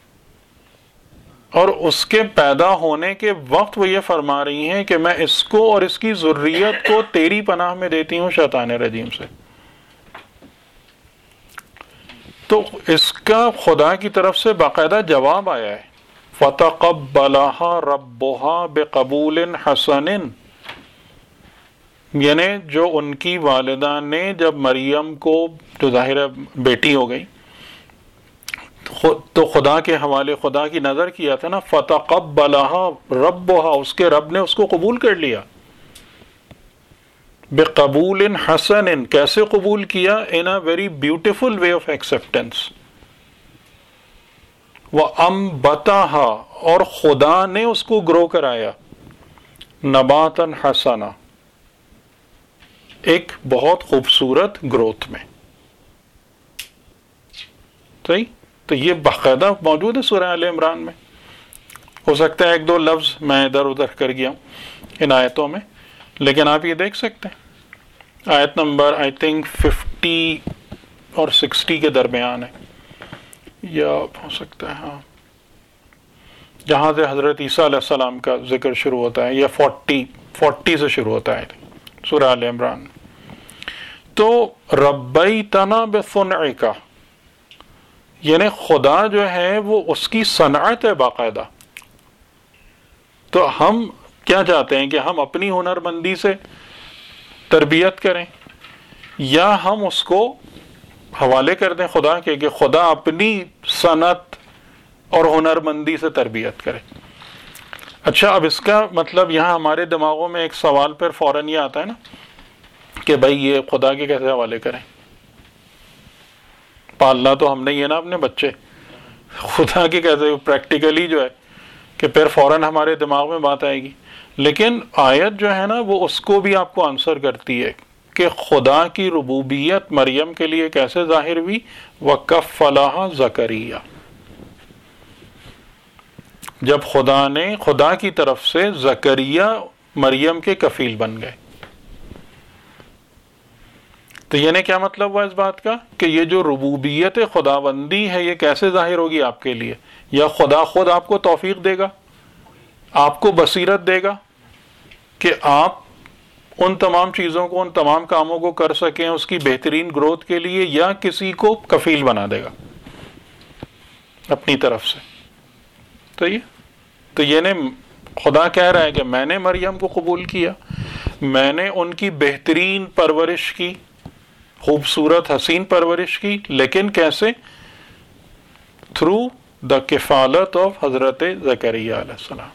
اور اس کے پیدا ہونے کے وقت وہ یہ فرما رہی ہیں کہ میں اس کو اور اس کی ذریت کو تیری پناہ میں دیتی ہوں شیطان رجیم سے. تو اس کا خدا کی طرف سے باقاعدہ جواب آیا ہے، فَتَقَبَّلَهَا رَبُّهَا بِقَبُولٍ حَسَنٍ، یعنی جو ان کی والدہ نے جب مریم کو، جو ظاہر بیٹی ہو گئی، تو خدا کے حوالے خدا کی نظر کیا تھا نا، فَتَقَبَّلَهَا رَبُّهَا، اس کے رب نے اس کو قبول کر لیا. بِقَبُولٍ حَسَنٍ، کیسے قبول کیا؟ in a very beautiful way of acceptance. وَأَنبَتَهَا، اور خدا نے اس کو گرو کرایا، نباتاً حسنا، ایک بہت خوبصورت گروتھ میں. صحیح. تو یہ باقاعدہ موجود ہے سورہ آل عمران میں. ہو سکتا ہے ایک دو لفظ میں ادھر ادھر کر گیا ان آیتوں میں، لیکن آپ یہ دیکھ سکتے ہیں آیت نمبر آئی تھنک ففٹی اور سکسٹی کے درمیان ہے، یا ہو سکتا ہے ہاں، جہاں سے حضرت عیسیٰ علیہ السلام کا ذکر شروع ہوتا ہے، یا فورٹی فورٹی سے شروع ہوتا ہے سورہ آل عمران. تو ربیتنا بصنعک، یعنی خدا جو ہے وہ اس کی صنعت ہے باقاعدہ. تو ہم کیا چاہتے ہیں کہ ہم اپنی ہنر مندی سے تربیت کریں، یا ہم اس کو حوالے کر دیں خدا کے کہ خدا اپنی صنعت اور ہنر مندی سے تربیت کرے. اچھا، اب اس کا مطلب یہاں ہمارے دماغوں میں ایک سوال پر فوراً یہ آتا ہے نا کہ بھائی یہ خدا کے کیسے حوالے کریں؟ پالنا تو ہم نے ہی ہے نا اپنے بچے، خدا کے کیسے؟ پریکٹیکلی جو ہے کہ پھر فوراً ہمارے دماغ میں بات آئے گی. لیکن آیت جو ہے نا وہ اس کو بھی آپ کو آنسر کرتی ہے کہ خدا کی ربوبیت مریم کے لیے کیسے ظاہر ہوئی. وَكَفَّلَهَا زَكَرِيَّا، جب خدا نے، خدا کی طرف سے زکریا مریم کے کفیل بن گئے. تو یعنی کیا مطلب ہوا اس بات کا کہ یہ جو ربوبیت خداوندی ہے یہ کیسے ظاہر ہوگی آپ کے لیے؟ یا خدا خود آپ کو توفیق دے گا، آپ کو بصیرت دے گا کہ آپ ان تمام چیزوں کو، ان تمام کاموں کو کر سکیں اس کی بہترین گروتھ کے لیے، یا کسی کو کفیل بنا دے گا اپنی طرف سے. تو یہ تو یعنی خدا کہہ رہا ہے کہ میں نے مریم کو قبول کیا، میں نے ان کی بہترین پرورش کی، خوبصورت حسین پرورش کی، لیکن کیسے؟ تھرو دا کفالت آف حضرت زکریا علیہ السلام.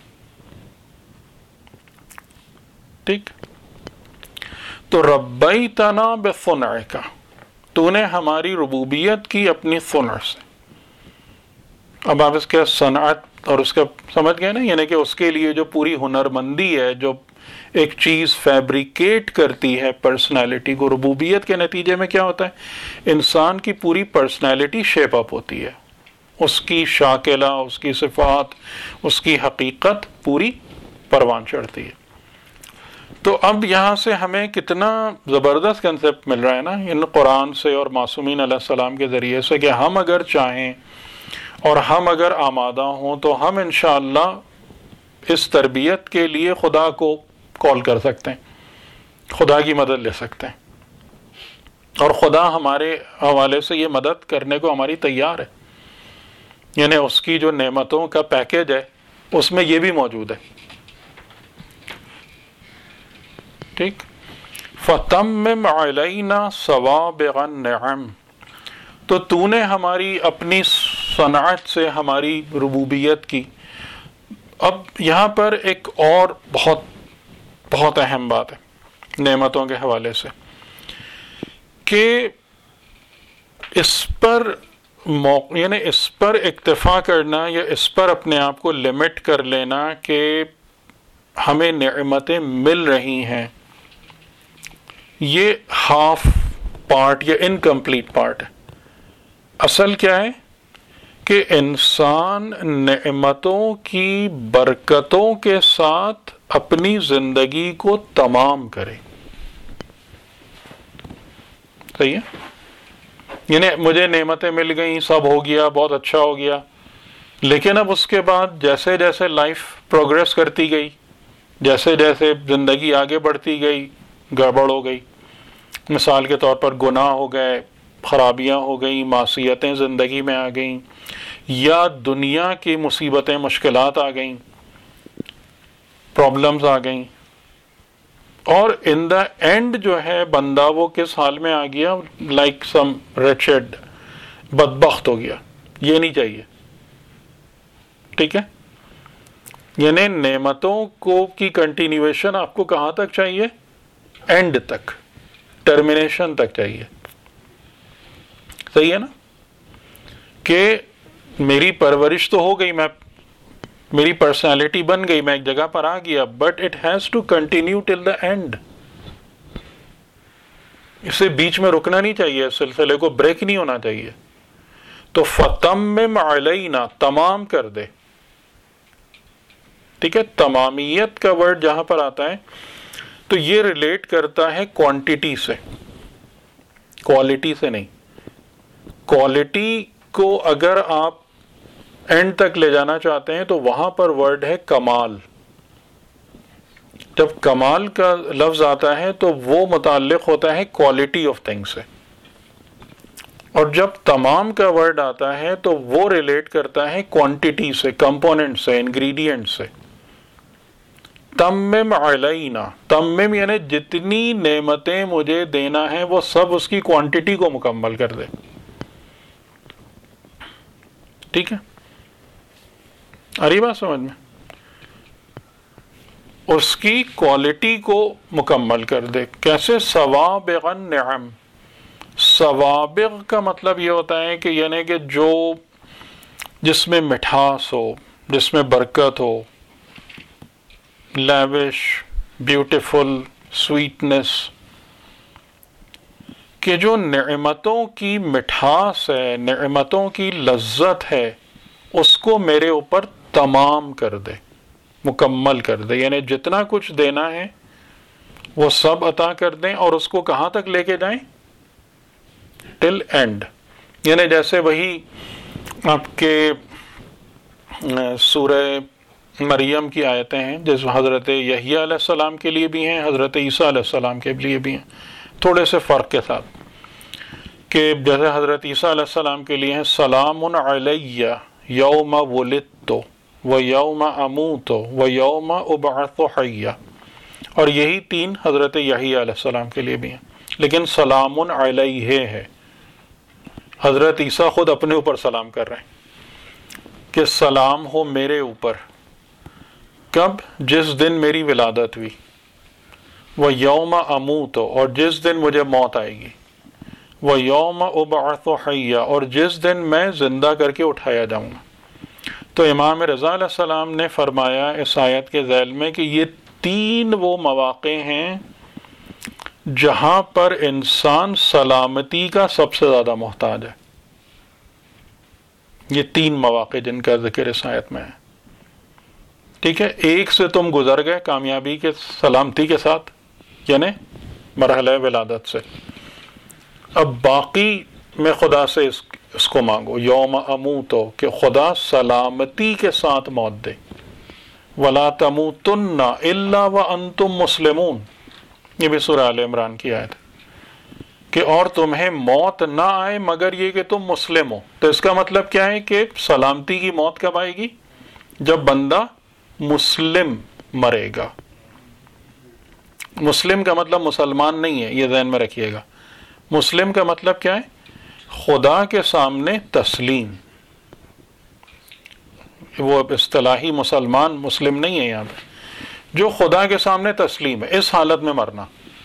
ٹھیک. تو ربیتنا بصنعک، تو نے ہماری ربوبیت کی اپنی صنع سے. اب آپ اس کے صنعت اور اس کا سمجھ گئے نا، یعنی کہ اس کے لیے جو پوری ہنرمندی ہے، جو ایک چیز فیبریکیٹ کرتی ہے پرسنالٹی کو. ربوبیت کے نتیجے میں کیا ہوتا ہے؟ انسان کی پوری پرسنالٹی شیپ اپ ہوتی ہے، اس کی شاکلہ، اس کی صفات، اس کی حقیقت پوری پروان چڑھتی ہے. تو اب یہاں سے ہمیں کتنا زبردست کنسپٹ مل رہا ہے نا ان قرآن سے اور معصومین علیہ السلام کے ذریعے سے، کہ ہم اگر چاہیں اور ہم اگر آمادہ ہوں تو ہم انشاءاللہ اس تربیت کے لیے خدا کو کال کر سکتے ہیں، خدا کی مدد لے سکتے ہیں، اور خدا ہمارے حوالے سے یہ مدد کرنے کو ہماری تیار ہے. یعنی اس کی جو نعمتوں کا پیکج ہے اس میں یہ بھی موجود ہے. ٹھیک. فَتَمِّمْ عَلَيْنَا صَوَابِغَ النِّعَمِ، تو تو نے ہماری اپنی صنعت سے ہماری ربوبیت کی. اب یہاں پر ایک اور بہت بہت اہم بات ہے نعمتوں کے حوالے سے، کہ اس پر موقع یعنی اس پر اکتفا کرنا یا اس پر اپنے آپ کو لمٹ کر لینا کہ ہمیں نعمتیں مل رہی ہیں، یہ ہاف پارٹ یا انکمپلیٹ پارٹ ہے. اصل کیا ہے کہ انسان نعمتوں کی برکتوں کے ساتھ اپنی زندگی کو تمام کرے. صحیح ہے؟ یعنی مجھے نعمتیں مل گئیں، سب ہو گیا، بہت اچھا ہو گیا، لیکن اب اس کے بعد جیسے جیسے لائف پروگریس کرتی گئی، جیسے جیسے زندگی آگے بڑھتی گئی، گڑبڑ ہو گئی. مثال کے طور پر گناہ ہو گئے، خرابیاں ہو گئیں، معصیتیں زندگی میں آ گئیں، یا دنیا کی مصیبتیں، مشکلات آ گئیں، پرابلمز آ گئیں، اور ان دا اینڈ جو ہے بندہ وہ کس حال میں آ گیا؟ لائک سم ریچڈ، بدبخت ہو گیا. یہ نہیں چاہیے. ٹھیک ہے. یعنی نعمتوں کو کی کنٹینیویشن آپ کو کہاں تک چاہیے؟ اینڈ تک، ٹرمینیشن تک چاہیے. صحیح ہے نا؟ کہ میری پرورش تو ہو گئی، میں میری پرسنالٹی بن گئی، میں ایک جگہ پر آ گیا، but it has to continue till the end. اسے بیچ میں رکنا نہیں چاہیے، اس سلسلے کو بریک نہیں ہونا چاہیے. تو فَتَمِّمْ عَلَيْنَا، تمام کر دے. ٹھیک ہے. تمامیت کا ورڈ جہاں پر آتا ہے تو یہ ریلیٹ کرتا ہے کوانٹیٹی سے، کوالٹی سے نہیں. کوالٹی کو اگر آپ اینڈ تک لے جانا چاہتے ہیں تو وہاں پر ورڈ ہے کمال. جب کمال کا لفظ آتا ہے تو وہ متعلق ہوتا ہے کوالٹی آف تھنگ سے، اور جب تمام کا ورڈ آتا ہے تو وہ ریلیٹ کرتا ہے کوانٹیٹی سے، کمپوننٹ سے، انگریڈینٹ سے. تمم علینا، تمم یعنی جتنی نعمتیں مجھے دینا ہے وہ سب اس کی کوانٹیٹی کو مکمل کر دے. ٹھیک ہے. اری بات سمجھ میں؟ اس کی کوالٹی کو مکمل کر دے. کیسے؟ سوابغ النعم. سوابغ کا مطلب یہ ہوتا ہے کہ یعنی کہ جو جس میں مٹھاس ہو، جس میں برکت ہو، لیوش، بیوٹیفل، سویٹنس، کہ جو نعمتوں کی مٹھاس ہے، نعمتوں کی لذت ہے، اس کو میرے اوپر تمام کر دے، مکمل کر دے. یعنی جتنا کچھ دینا ہے وہ سب عطا کر دیں، اور اس کو کہاں تک لے کے جائیں؟ Till end. یعنی جیسے وہی آپ کے سورہ مریم کی آیتیں ہیں، جس حضرت یحییٰ علیہ السلام کے لیے بھی ہیں، حضرت عیسیٰ علیہ السلام کے لیے بھی ہیں، تھوڑے سے فرق کے ساتھ. کہ جیسے حضرت عیسیٰ علیہ السلام کے لیے ہیں سلام علی یوم ولدت و یوم اموت و یوم ابعث حیا، اور یہی تین حضرت یحییٰ علیہ السلام کے لیے بھی ہیں. لیکن سلام علیہ ہے، حضرت عیسیٰ خود اپنے اوپر سلام کر رہے ہیں. کہ سلام ہو میرے اوپر، کب؟ جس دن میری ولادت ہوئی، وہ یوم اموت، اور جس دن مجھے موت آئے گی، وہ یوم ابعث حیا، اور جس دن میں زندہ کر کے اٹھایا جاؤں گا۔ تو امام رضا علیہ السلام نے فرمایا اس آیت کے ذیل میں کہ یہ تین وہ مواقع ہیں جہاں پر انسان سلامتی کا سب سے زیادہ محتاج ہے۔ یہ تین مواقع جن کا ذکر اس آیت میں ہے، ٹھیک ہے؟ ایک سے تم گزر گئے کامیابی کے سلامتی کے ساتھ، یعنی مرحلہ ولادت سے۔ اب باقی میں خدا سے اس, اس کو مانگو، یوم اموتو، کہ خدا سلامتی کے ساتھ موت دے۔ وَلَا تَمُوتُنَّ إِلَّا وَأَنْتُمْ مُسْلِمُونَ، یہ بھی سورہ آل عمران کی آیت ہے کہ اور تمہیں موت نہ آئے مگر یہ کہ تم مسلم ہو۔ تو اس کا مطلب کیا ہے کہ سلامتی کی موت کب آئے گی؟ جب بندہ مسلم مرے گا۔ مسلم کا مطلب مسلمان نہیں ہے، یہ ذہن میں رکھیے گا۔ مسلم کا مطلب کیا ہے؟ خدا کے سامنے تسلیم۔ وہ اصطلاحی مسلمان مسلم نہیں ہے یہاں پہ، جو خدا کے سامنے تسلیم ہے، اس حالت میں مرنا،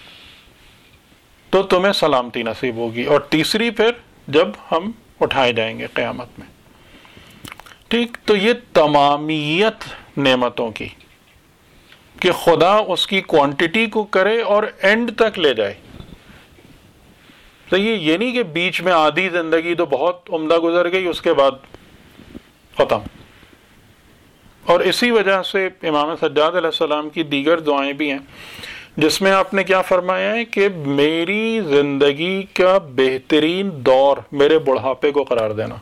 تو تمہیں سلامتی نصیب ہوگی۔ اور تیسری پھر جب ہم اٹھائے جائیں گے قیامت میں، ٹھیک؟ تو یہ تمامیت نعمتوں کی کہ خدا اس کی کوانٹٹی کو کرے اور اینڈ تک لے جائے۔ تو یہ یہ نہیں کہ بیچ میں آدھی زندگی تو بہت عمدہ گزر گئی، اس کے بعد ختم۔ اور اسی وجہ سے امام سجاد علیہ السلام کی دیگر دعائیں بھی ہیں جس میں آپ نے کیا فرمایا ہے کہ میری زندگی کا بہترین دور میرے بڑھاپے کو قرار دینا،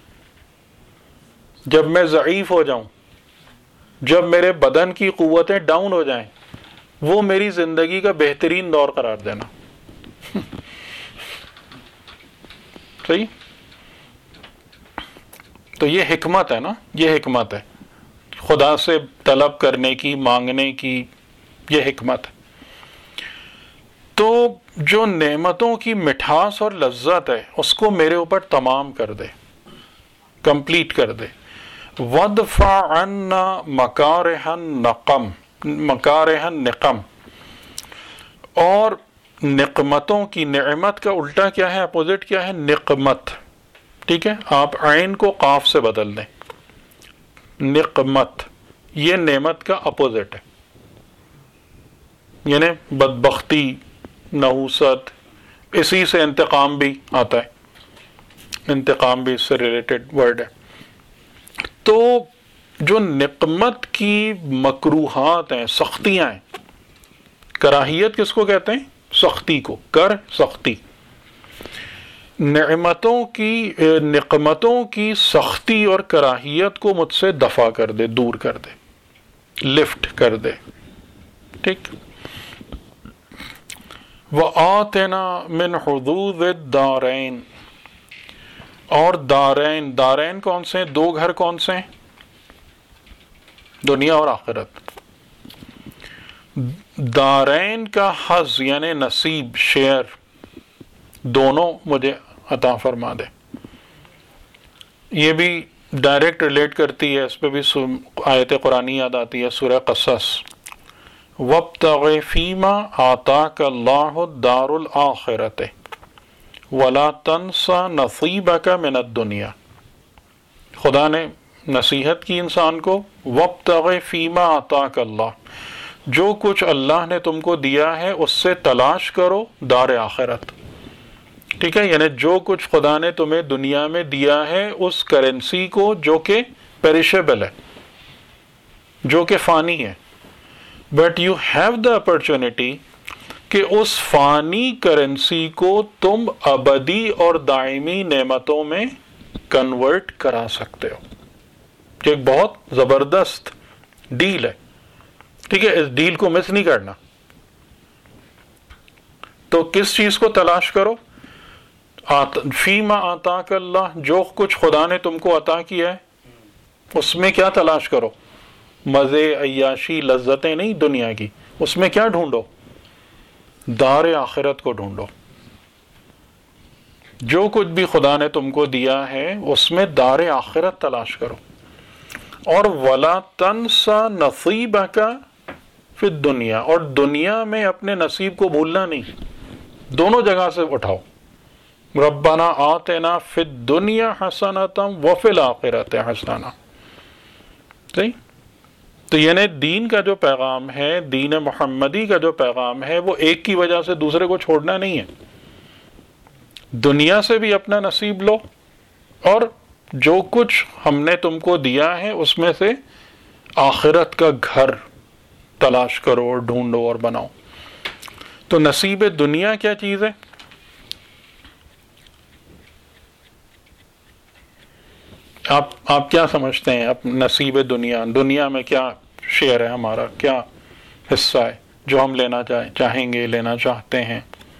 جب میں ضعیف ہو جاؤں، جب میرے بدن کی قوتیں ڈاؤن ہو جائیں، وہ میری زندگی کا بہترین دور قرار دینا۔ صحیح؟ تو یہ حکمت ہے نا، یہ حکمت ہے خدا سے طلب کرنے کی، مانگنے کی، یہ حکمت ہے۔ تو جو نعمتوں کی مٹھاس اور لذت ہے اس کو میرے اوپر تمام کر دے، کمپلیٹ کر دے۔ وَادْفَعْ عَنَّا مَكَارِهَ النَّقَمِ مَكَارِهَ النِّقَمِ، اور نقمتوں کی، نعمت کا الٹا کیا ہے، اپوزٹ کیا ہے؟ نقمت، ٹھیک ہے؟ آپ عین کو قاف سے بدل دیں، نقمت یہ نعمت کا اپوزٹ ہے، یعنی بدبختی، نحوست، اسی سے انتقام بھی آتا ہے، انتقام بھی اس سے ریلیٹڈ ورڈ ہے۔ تو جو نقمت کی مکروہات ہیں، سختیاں ہیں، کراہیت کس کو کہتے ہیں؟ سختی کو، کر سختی۔ نعمتوں کی، نقمتوں کی سختی اور کراہیت کو مجھ سے دفع کر دے، دور کر دے، لفٹ کر دے، ٹھیک؟ وَآتِنَا مِنْ حُظُوظِ الدَّارَيْن، اور دارین، دارین کون سے ہیں؟ دو گھر کون سے ہیں؟ دنیا اور آخرت۔ دارین کا حظ یعنی نصیب، شیئر، دونوں مجھے عطا فرما دے۔ یہ بھی ڈائریکٹ ریلیٹ کرتی ہے، اس پہ بھی آیت قرآنی یاد آتی ہے، سورہ قصص، وَابْتَغِ فِيمَا آتَاكَ اللَّهُ الدَّارُ الْآخِرَةِ وَلَا تَنْسَ نَصِيبَكَ مِنَ الدُّنْيَا۔ خدا نے نصیحت کی انسان کو، وَابْتَغِ فِيمَا آتَاكَ اللَّهُ، جو کچھ اللہ نے تم کو دیا ہے اس سے تلاش کرو دار آخرت، ٹھیک ہے؟ یعنی جو کچھ خدا نے تمہیں دنیا میں دیا ہے اس کرنسی کو جو کہ پیریشیبل ہے، جو کہ فانی ہے، but you have the opportunity کہ اس فانی کرنسی کو تم ابدی اور دائمی نعمتوں میں کنورٹ کرا سکتے ہو۔ یہ ایک بہت زبردست ڈیل ہے، ٹھیک ہے؟ اس ڈیل کو مس نہیں کرنا۔ تو کس چیز کو تلاش کرو؟ فیما آتاک اللہ، جو کچھ خدا نے تم کو عطا کیا ہے اس میں کیا تلاش کرو؟ مزے، عیاشی، لذتیں نہیں دنیا کی، اس میں کیا ڈھونڈو؟ دار آخرت کو ڈھونڈو۔ جو کچھ بھی خدا نے تم کو دیا ہے اس میں دار آخرت تلاش کرو۔ اور وَلَا تَنْسَ نَصِيبَكَ فِي الدُّنْيَا، اور دنیا میں اپنے نصیب کو بھولنا نہیں. دونوں جگہ سے اٹھاؤ. ربنا آتنا فی الدنیا حسنۃ وفی الآخرۃ حسنۃ. صحیح. تو یعنی دین کا جو پیغام ہے، دین محمدی کا جو پیغام ہے، وہ ایک کی وجہ سے دوسرے کو چھوڑنا نہیں ہے. دنیا سے بھی اپنا نصیب لو، اور جو کچھ ہم نے تم کو دیا ہے اس میں سے آخرت کا گھر تلاش کرو اور ڈھونڈو اور بناؤ. تو نصیب دنیا کیا چیز ہے؟ آپ آپ کیا سمجھتے ہیں؟ اب نصیب دنیا، دنیا میں کیا شیئر ہے ہمارا، کیا حصہ ہے جو ہم لینا چاہیں چاہیں گے لینا چاہتے ہیں؟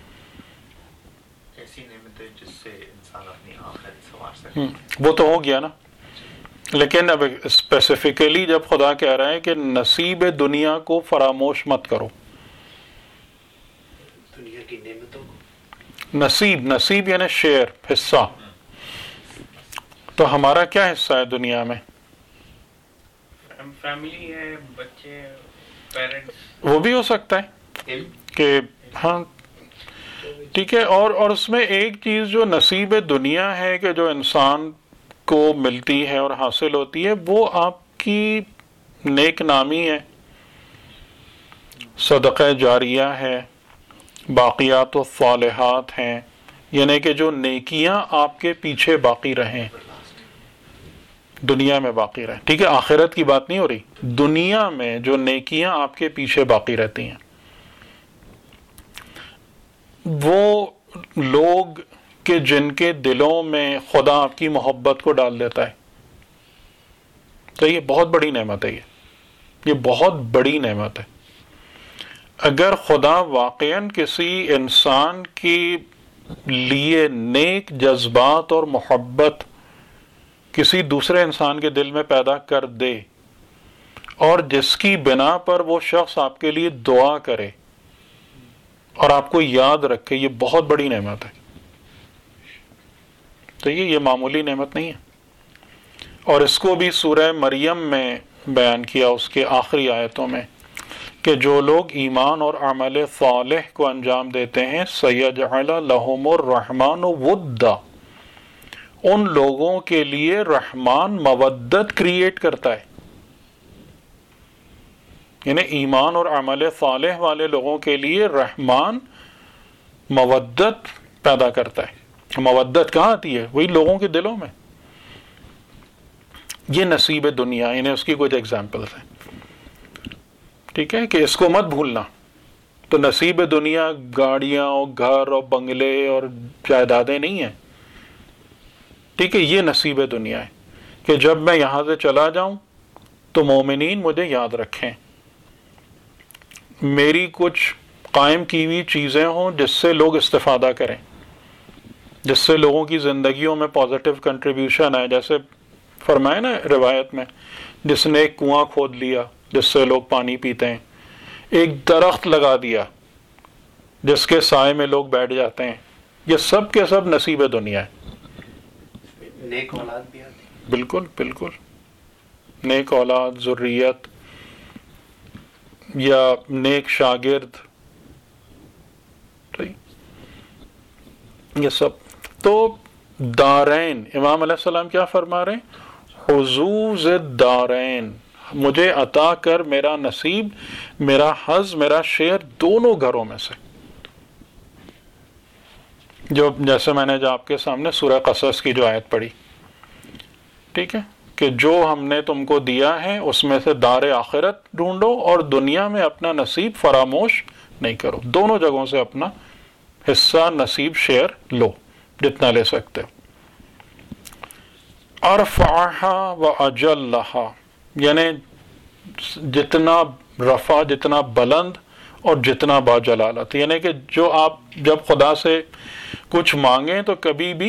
ایسی نعمتیں جس سے انسان اپنی آخرت سنوار سکے. وہ تو ہو گیا نا. لیکن اب اسپیسیفکلی جب خدا کہہ رہا ہے کہ نصیب دنیا کو فراموش مت کرو، دنیا کی نعمتوں کو نصیب نصیب یعنی شیئر، حصہ. تو ہمارا کیا حصہ ہے دنیا میں؟ فیملی ہے، بچے، پیرنٹس. وہ بھی ہو سکتا ہے کہ ہاں ٹھیک ہے. اور اور اس میں ایک چیز جو نصیب دنیا ہے کہ جو انسان کو ملتی ہے اور حاصل ہوتی ہے، وہ آپ کی نیک نامی ہے، صدقہ جاریہ ہے، باقیات الصالحات ہیں. یعنی کہ جو نیکیاں آپ کے پیچھے باقی رہیں، دنیا میں باقی رہیں. ٹھیک ہے، آخرت کی بات نہیں ہو رہی، دنیا میں جو نیکیاں آپ کے پیچھے باقی رہتی ہیں. وہ لوگ کہ جن کے دلوں میں خدا آپ کی محبت کو ڈال دیتا ہے. تو یہ بہت بڑی نعمت ہے. یہ یہ بہت بڑی نعمت ہے. اگر خدا واقعاً کسی انسان کے لیے نیک جذبات اور محبت کسی دوسرے انسان کے دل میں پیدا کر دے، اور جس کی بنا پر وہ شخص آپ کے لیے دعا کرے اور آپ کو یاد رکھے، یہ بہت بڑی نعمت ہے. تو یہ یہ معمولی نعمت نہیں ہے. اور اس کو بھی سورہ مریم میں بیان کیا، اس کے آخری آیتوں میں، کہ جو لوگ ایمان اور عمل صالح کو انجام دیتے ہیں سَيَجْعَلَ لَهُمُ الرَّحْمَنُ وُدًّا، ان لوگوں کے لیے رحمان مودت کریٹ کرتا ہے. یعنی ایمان اور عمل صالح والے لوگوں کے لیے رحمان مودت پیدا کرتا ہے. مودت کہاں آتی ہے؟ وہی لوگوں کے دلوں میں. یہ نصیب دنیا، یعنی اس کی کچھ ایگزامپلس ہیں. ٹھیک ہے، کہ اس کو مت بھولنا. تو نصیب دنیا گاڑیاں اور گھر اور بنگلے اور جائیدادیں نہیں ہیں. ٹھیک ہے، یہ نصیب دنیا ہے کہ جب میں یہاں سے چلا جاؤں تو مومنین مجھے یاد رکھیں، میری کچھ قائم کی ہوئی چیزیں ہوں جس سے لوگ استفادہ کریں، جس سے لوگوں کی زندگیوں میں پازیٹیو کنٹریبیوشن آئے. جیسے فرمائے نا روایت میں، جس نے ایک کنواں کھود لیا جس سے لوگ پانی پیتے ہیں، ایک درخت لگا دیا جس کے سائے میں لوگ بیٹھ جاتے ہیں. یہ سب کے سب نصیب دنیا ہے. نیک اولاد بھی آتی. بالکل بالکل. نیک اولاد، ذریت، یا نیک شاگرد، یہ سب. تو دارین، امام علیہ السلام کیا فرما رہے ہیں؟ حظوظ الدارین، مجھے عطا کر میرا نصیب، میرا حظ، میرا شیئر دونوں گھروں میں سے. جو جیسے میں نے جو آپ کے سامنے سورہ قصص کی جو آیت پڑھی، ٹھیک ہے، کہ جو ہم نے تم کو دیا ہے اس میں سے دار آخرت ڈھونڈو اور دنیا میں اپنا نصیب فراموش نہیں کرو. دونوں جگہوں سے اپنا حصہ، نصیب، شیئر لو جتنا لے سکتے ہو. ارفعها واجلها، یعنی جتنا رفع، جتنا بلند اور جتنا باجلالت. یعنی کہ جو آپ جب خدا سے کچھ مانگیں تو کبھی بھی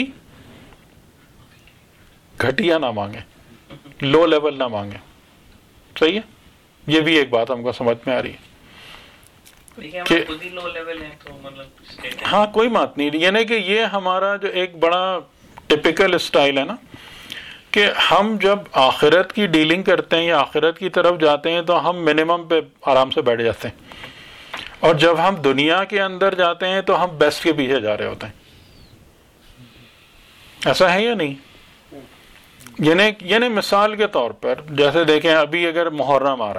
گھٹیا نہ مانگیں، لو لیول نہ مانگیں. صحیح ہے. یہ بھی ایک بات ہم کو سمجھ میں آ رہی ہے کہ ہاں کوئی بات نہیں. یعنی کہ یہ ہمارا جو ایک بڑا ٹپیکل اسٹائل ہے نا، کہ ہم جب آخرت کی ڈیلنگ کرتے ہیں یا آخرت کی طرف جاتے ہیں تو ہم منیمم پہ آرام سے بیٹھ جاتے ہیں، اور جب ہم دنیا کے اندر جاتے ہیں تو ہم بیسٹ کے پیچھے جا رہے ہوتے ہیں. ایسا ہے یا نہیں؟ یعنی یعنی مثال کے طور پر جیسے دیکھیں ابھی اگر محرم آ رہا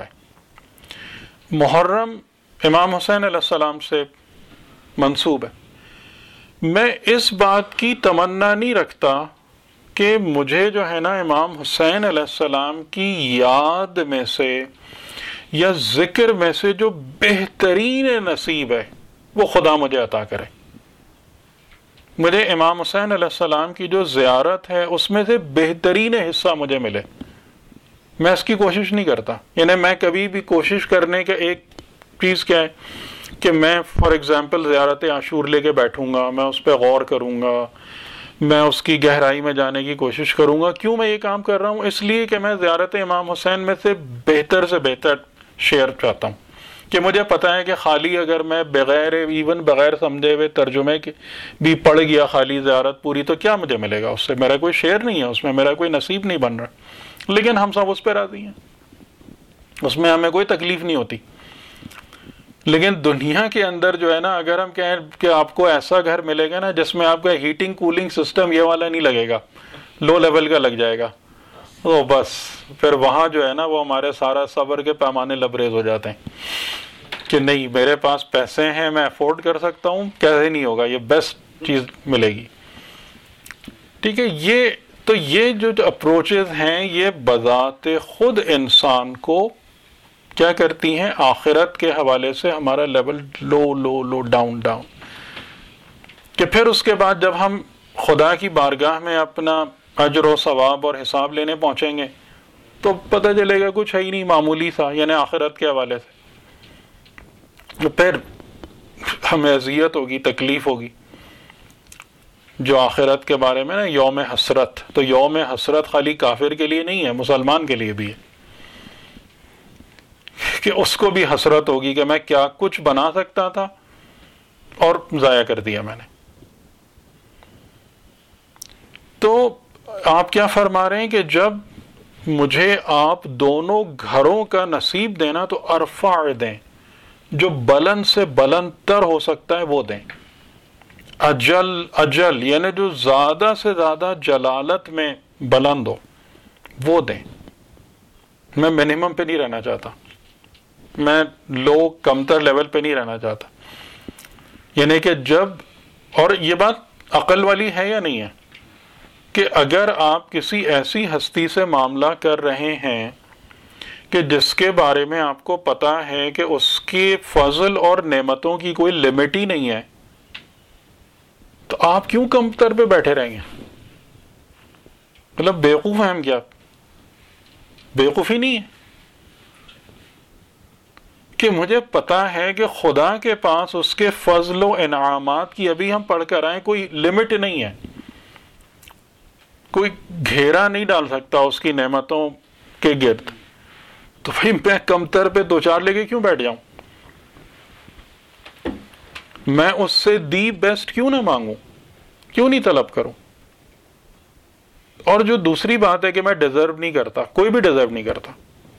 ہے، محرم امام حسین علیہ السلام سے منسوب ہے. میں اس بات کی تمنا نہیں رکھتا کہ مجھے جو ہے نا امام حسین علیہ السلام کی یاد میں سے یا ذکر میں سے جو بہترین نصیب ہے وہ خدا مجھے عطا کرے. مجھے امام حسین علیہ السلام کی جو زیارت ہے اس میں سے بہترین حصہ مجھے ملے. میں اس کی کوشش نہیں کرتا. یعنی میں کبھی بھی کوشش کرنے کا ایک چیز کیا ہے کہ میں فار ایگزامپل زیارت عاشور لے کے بیٹھوں گا، میں اس پہ غور کروں گا، میں اس کی گہرائی میں جانے کی کوشش کروں گا. کیوں میں یہ کام کر رہا ہوں؟ اس لیے کہ میں زیارت امام حسین میں سے بہتر سے بہتر شیئر چاہتا ہوں. کہ مجھے پتہ ہے کہ خالی اگر میں بغیر ایون بغیر سمجھے ہوئے ترجمے کے بھی پڑھ گیا خالی زیارت پوری تو کیا مجھے ملے گا اس سے؟ میرا کوئی شیئر نہیں ہے اس میں، میرا کوئی نصیب نہیں بن رہا. لیکن ہم سب اس پہ راضی ہیں، اس میں ہمیں کوئی تکلیف نہیں ہوتی. لیکن دنیا کے اندر جو ہے نا اگر ہم کہیں کہ آپ کو ایسا گھر ملے گا نا جس میں آپ کا ہیٹنگ کولنگ سسٹم یہ والا نہیں لگے گا، لو لیول کا لگ جائے گا، تو بس پھر وہاں جو ہے نا وہ ہمارے سارا صبر کے پیمانے لبریز ہو جاتے ہیں کہ نہیں میرے پاس پیسے ہیں، میں افورڈ کر سکتا ہوں، کیسے نہیں ہوگا، یہ بیسٹ چیز ملے گی. ٹھیک ہے. یہ تو یہ جو اپروچز ہیں یہ بذات خود انسان کو کیا کرتی ہیں؟ آخرت کے حوالے سے ہمارا level low low low down down. کہ پھر اس کے بعد جب ہم خدا کی بارگاہ میں اپنا اجر و ثواب اور حساب لینے پہنچیں گے تو پتہ چلے گا کچھ ہے ہی نہیں، معمولی سا، یعنی آخرت کے حوالے سے. پھر ہمیں اذیت ہوگی، تکلیف ہوگی. جو آخرت کے بارے میں نا یوم حسرت، تو یوم حسرت خالی کافر کے لیے نہیں ہے، مسلمان کے لیے بھی ہے کہ اس کو بھی حسرت ہوگی کہ میں کیا کچھ بنا سکتا تھا اور ضائع کر دیا میں نے. تو آپ کیا فرما رہے ہیں کہ جب مجھے آپ دونوں گھروں کا نصیب دینا تو ارفع دیں، جو بلند سے بلند تر ہو سکتا ہے وہ دیں. اجل اجل یعنی جو زیادہ سے زیادہ جلالت میں بلند ہو وہ دیں. میں منیمم پہ نہیں رہنا چاہتا، میں لو کمتر لیول پہ نہیں رہنا چاہتا. یعنی کہ جب، اور یہ بات عقل والی ہے یا نہیں ہے، کہ اگر آپ کسی ایسی ہستی سے معاملہ کر رہے ہیں کہ جس کے بارے میں آپ کو پتا ہے کہ اس کے فضل اور نعمتوں کی کوئی لمٹ ہی نہیں ہے، تو آپ کیوں کمتر پہ بیٹھے رہیں گے؟ مطلب بیوقوف ہیں ہم کیا؟ بیوقوفی نہیں ہے کہ مجھے پتا ہے کہ خدا کے پاس اس کے فضل و انعامات کی، ابھی ہم پڑھ کر آئے، کوئی لمٹ نہیں ہے، کوئی گھیرا نہیں ڈال سکتا اس کی نعمتوں کے گرد. تو بھائی میں کمتر پہ دو چار لے کے کیوں بیٹھ جاؤں؟ میں اس سے دی بیسٹ کیوں نہ مانگوں، کیوں نہیں طلب کروں؟ اور جو دوسری بات ہے کہ میں ڈیزرو نہیں کرتا، کوئی بھی ڈیزرو نہیں کرتا.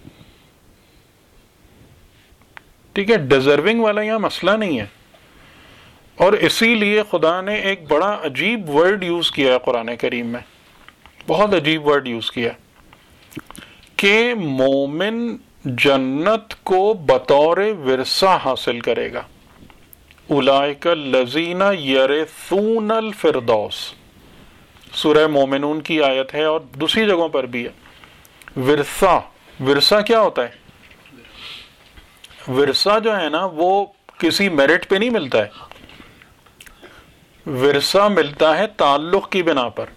ٹھیک ہے، ڈیزرونگ والا یہاں مسئلہ نہیں ہے. اور اسی لیے خدا نے ایک بڑا عجیب ورڈ یوز کیا ہے قرآن کریم میں، بہت عجیب ورڈ یوز کیا کہ مومن جنت کو بطور ورثہ حاصل کرے گا. اولئک الذین یرثون الفردوس، سورہ مومنون کی آیت ہے اور دوسری جگہوں پر بھی ہے. ورثہ، ورثہ کیا ہوتا ہے؟ ورثہ جو ہے نا وہ کسی میرٹ پہ نہیں ملتا ہے، ورثہ ملتا ہے تعلق کی بنا پر.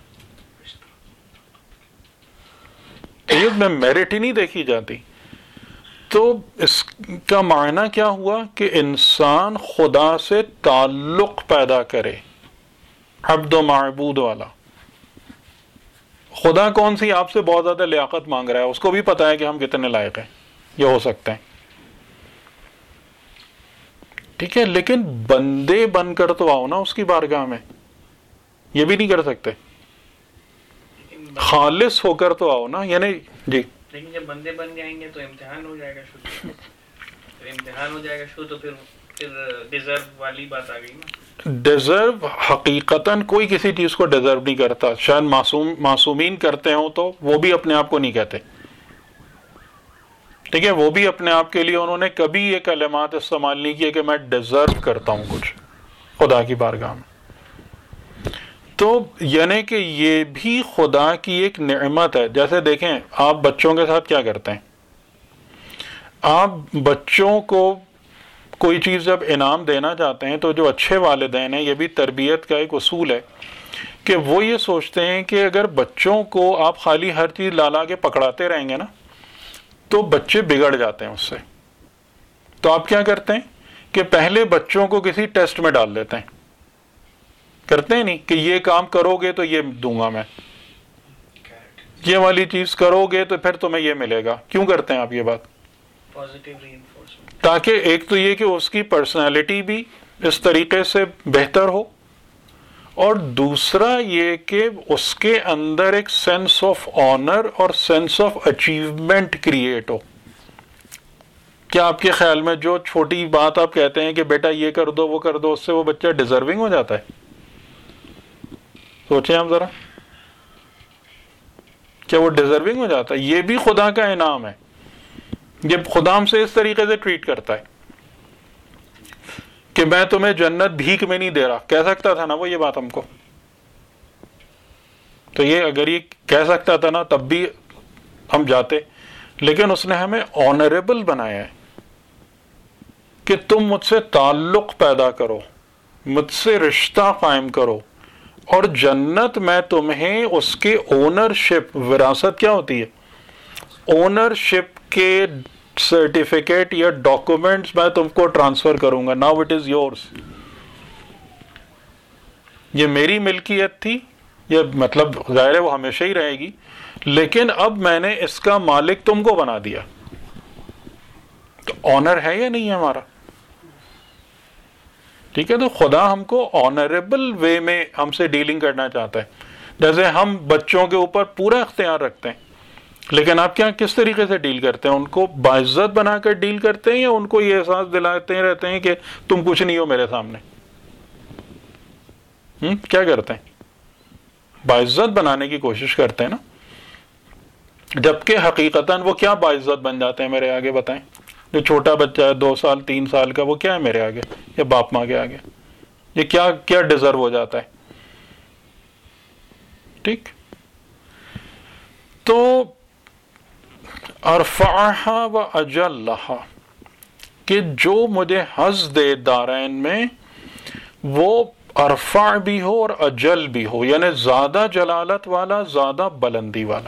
میں میرٹ ہی نہیں دیکھی جاتی. تو اس کا معنی کیا ہوا کہ انسان خدا سے تعلق پیدا کرے، عبد و معبود والا. خدا کون سی آپ سے بہت زیادہ لیاقت مانگ رہا ہے، اس کو بھی پتا ہے کہ ہم کتنے لائق ہیں یہ ہو سکتے ہیں. ٹھیک ہے، لیکن بندے بن کر تو آؤ نا اس کی بارگاہ میں، یہ بھی نہیں کر سکتے. خالص ہو کر تو آؤ نا. یعنی جی لیکن جب بندے بن جائیں گے تو امتحان ہو جائے گا شروع. پھر امتحان ہو جائے گا شروع تو پھر پھر ڈیزرو والی بات آ گئی نا. ڈیزرو حقیقتاً کوئی کسی چیز کو ڈیزرو نہیں کرتا. شاید معصوم معصومین کرتے ہوں تو وہ بھی اپنے آپ کو نہیں کہتے. ٹھیک ہے, وہ بھی اپنے آپ کے لیے انہوں نے کبھی یہ کلمات استعمال نہیں کیے کہ میں ڈیزرو کرتا ہوں کچھ خدا کی بارگاہ میں. تو یعنی کہ یہ بھی خدا کی ایک نعمت ہے. جیسے دیکھیں آپ بچوں کے ساتھ کیا کرتے ہیں, آپ بچوں کو کوئی چیز جب انعام دینا چاہتے ہیں تو جو اچھے والدین ہیں, یہ بھی تربیت کا ایک اصول ہے کہ وہ یہ سوچتے ہیں کہ اگر بچوں کو آپ خالی ہر چیز لالا کے پکڑاتے رہیں گے نا تو بچے بگڑ جاتے ہیں اس سے. تو آپ کیا کرتے ہیں کہ پہلے بچوں کو کسی ٹیسٹ میں ڈال دیتے ہیں. کرتے ہیں نہیں کہ یہ کام کرو گے تو یہ دوں گا میں, یہ والی چیز کرو گے تو پھر تمہیں یہ ملے گا. کیوں کرتے ہیں آپ یہ بات؟ Positive reinforcement. تاکہ ایک تو یہ کہ اس کی پرسنالٹی بھی اس طریقے سے بہتر ہو, اور دوسرا یہ کہ اس کے اندر ایک سینس آف آنر اور سینس آف اچیومنٹ کریٹ ہو. کیا آپ کے خیال میں جو چھوٹی بات آپ کہتے ہیں کہ بیٹا یہ کر دو وہ کر دو, اس سے وہ بچہ ڈیزرونگ ہو جاتا ہے؟ سوچیں آپ ذرا, کیا وہ ڈیزرونگ ہو جاتا ہے؟ یہ بھی خدا کا انعام ہے. یہ خدا ہم سے اس طریقے سے ٹریٹ کرتا ہے کہ میں تمہیں جنت بھیک میں نہیں دے رہا. کہہ سکتا تھا نا وہ یہ بات ہم کو, تو یہ اگر یہ کہہ سکتا تھا نا تب بھی ہم جاتے, لیکن اس نے ہمیں آنریبل بنایا ہے کہ تم مجھ سے تعلق پیدا کرو, مجھ سے رشتہ قائم کرو, اور جنت میں تمہیں اس کے اونرشپ, وراثت کیا ہوتی ہے, اونرشپ کے سرٹیفکیٹ یا ڈاکومنٹس میں تم کو ٹرانسفر کروں گا. Now it is yours. یہ میری ملکیت تھی, یہ مطلب ظاہر ہے وہ ہمیشہ ہی رہے گی, لیکن اب میں نے اس کا مالک تم کو بنا دیا. تو آنر ہے یا نہیں ہے ہمارا؟ ٹھیک ہے, تو خدا ہم کو آنریبل وے میں ہم سے ڈیلنگ کرنا چاہتا ہے. جیسے ہم بچوں کے اوپر پورا اختیار رکھتے ہیں, لیکن آپ کیا کس طریقے سے ڈیل کرتے ہیں؟ ان کو باعزت بنا کر ڈیل کرتے ہیں یا ان کو یہ احساس دلاتے رہتے ہیں کہ تم کچھ نہیں ہو میرے سامنے؟ ہم کیا کرتے ہیں؟ باعزت بنانے کی کوشش کرتے ہیں نا, جبکہ حقیقتاً وہ کیا باعزت بن جاتے ہیں میرے آگے؟ بتائیں. جو چھوٹا بچہ ہے دو سال تین سال کا, وہ کیا ہے میرے آگے یا باپ ماں کے آگے؟ یہ کیا کیا ڈیزرو ہو جاتا ہے؟ ٹھیک, تو ارفعها و اجلها, کہ جو مجھے حظ دے دارین میں وہ ارفع بھی ہو اور اجل بھی ہو, یعنی زیادہ جلالت والا, زیادہ بلندی والا.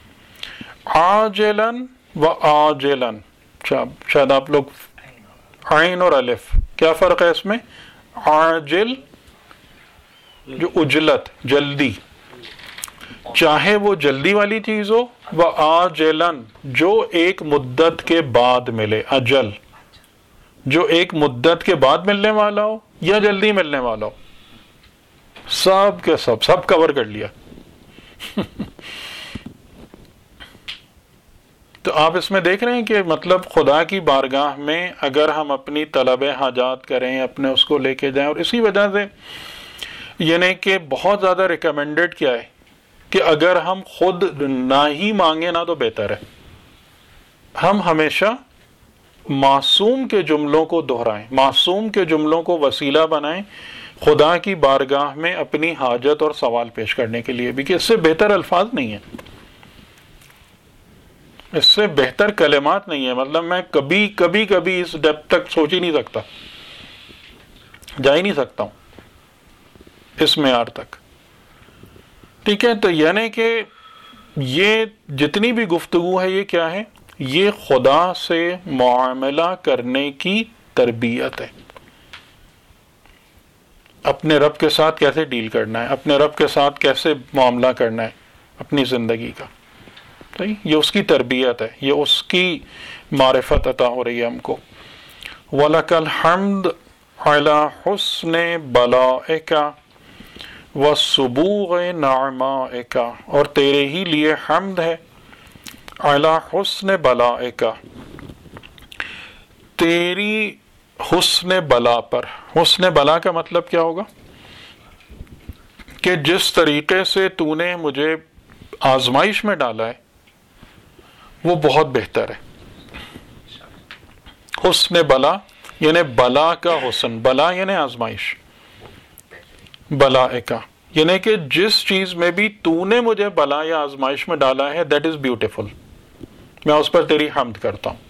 عاجلاً و آجلاً, شاید آپ لوگ عین اور الف, کیا فرق ہے اس میں؟ عاجل جو اجلت, جلدی, چاہے وہ جلدی والی چیز ہو, و آجلاً جو ایک مدت کے بعد ملے. اجل جو ایک مدت کے بعد ملنے والا ہو یا جلدی ملنے والا ہو, سب کے سب سب کور کر لیا. تو آپ اس میں دیکھ رہے ہیں کہ مطلب خدا کی بارگاہ میں اگر ہم اپنی طلب حاجات کریں, اپنے اس کو لے کے جائیں, اور اسی وجہ سے یعنی کہ بہت زیادہ ریکمینڈڈ کیا ہے کہ اگر ہم خود نہ ہی مانگیں نا تو بہتر ہے. ہم ہمیشہ معصوم کے جملوں کو دہرائیں, معصوم کے جملوں کو وسیلہ بنائیں خدا کی بارگاہ میں اپنی حاجت اور سوال پیش کرنے کے لیے بھی, کہ اس سے بہتر الفاظ نہیں ہیں, اس سے بہتر کلمات نہیں ہے. مطلب میں کبھی کبھی کبھی اس ڈیپتھ تک سوچ ہی نہیں سکتا, جا ہی نہیں سکتا ہوں اس معیار تک. ٹھیک ہے, تو یعنی کہ یہ جتنی بھی گفتگو ہے یہ کیا ہے؟ یہ خدا سے معاملہ کرنے کی تربیت ہے. اپنے رب کے ساتھ کیسے ڈیل کرنا ہے, اپنے رب کے ساتھ کیسے معاملہ کرنا ہے اپنی زندگی کا. یہ اس کی تربیت ہے, یہ اس کی معرفت عطا ہو رہی ہے ہم کو. وَلَكَ الْحَمْدُ عَلَى حُسْنِ بَلَائِكَ وَالصُّبُوغِ نَعْمَائِكَ، اور تیرے ہی لیے حمد ہے، علی حسن بلائک، تیری حسن بلا پر۔ حسن بلا کا مطلب کیا ہوگا؟ کہ جس طریقے سے تو نے مجھے آزمائش میں ڈالا ہے وہ بہت بہتر ہے۔ حسن بلا یعنی بلا کا حسن، بلا یعنی آزمائش، بلائکہ یعنی کہ جس چیز میں بھی تو نے مجھے بلا یا آزمائش میں ڈالا ہے دیٹ از بیوٹیفل، میں اس پر تیری حمد کرتا ہوں۔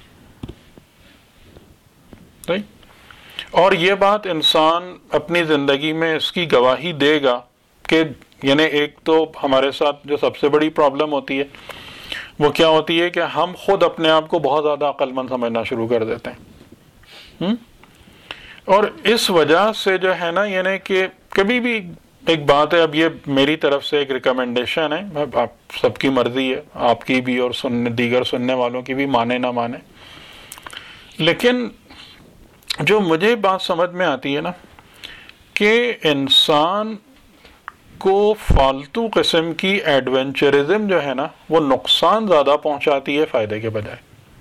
اور یہ بات انسان اپنی زندگی میں اس کی گواہی دے گا کہ یعنی ایک تو ہمارے ساتھ جو سب سے بڑی پرابلم ہوتی ہے وہ کیا ہوتی ہے کہ ہم خود اپنے آپ کو بہت زیادہ عقل مند سمجھنا شروع کر دیتے ہیں، اور اس وجہ سے جو ہے نا یعنی کہ کبھی بھی ایک بات ہے، اب یہ میری طرف سے ایک ریکمنڈیشن ہے، آپ سب کی مرضی ہے، آپ کی بھی اور سننے دیگر سننے والوں کی بھی، مانے نہ مانے، لیکن جو مجھے بات سمجھ میں آتی ہے نا کہ انسان کو فالتو قسم کی ایڈونچرزم جو ہے نا وہ نقصان زیادہ پہنچاتی ہے فائدے کے بجائے۔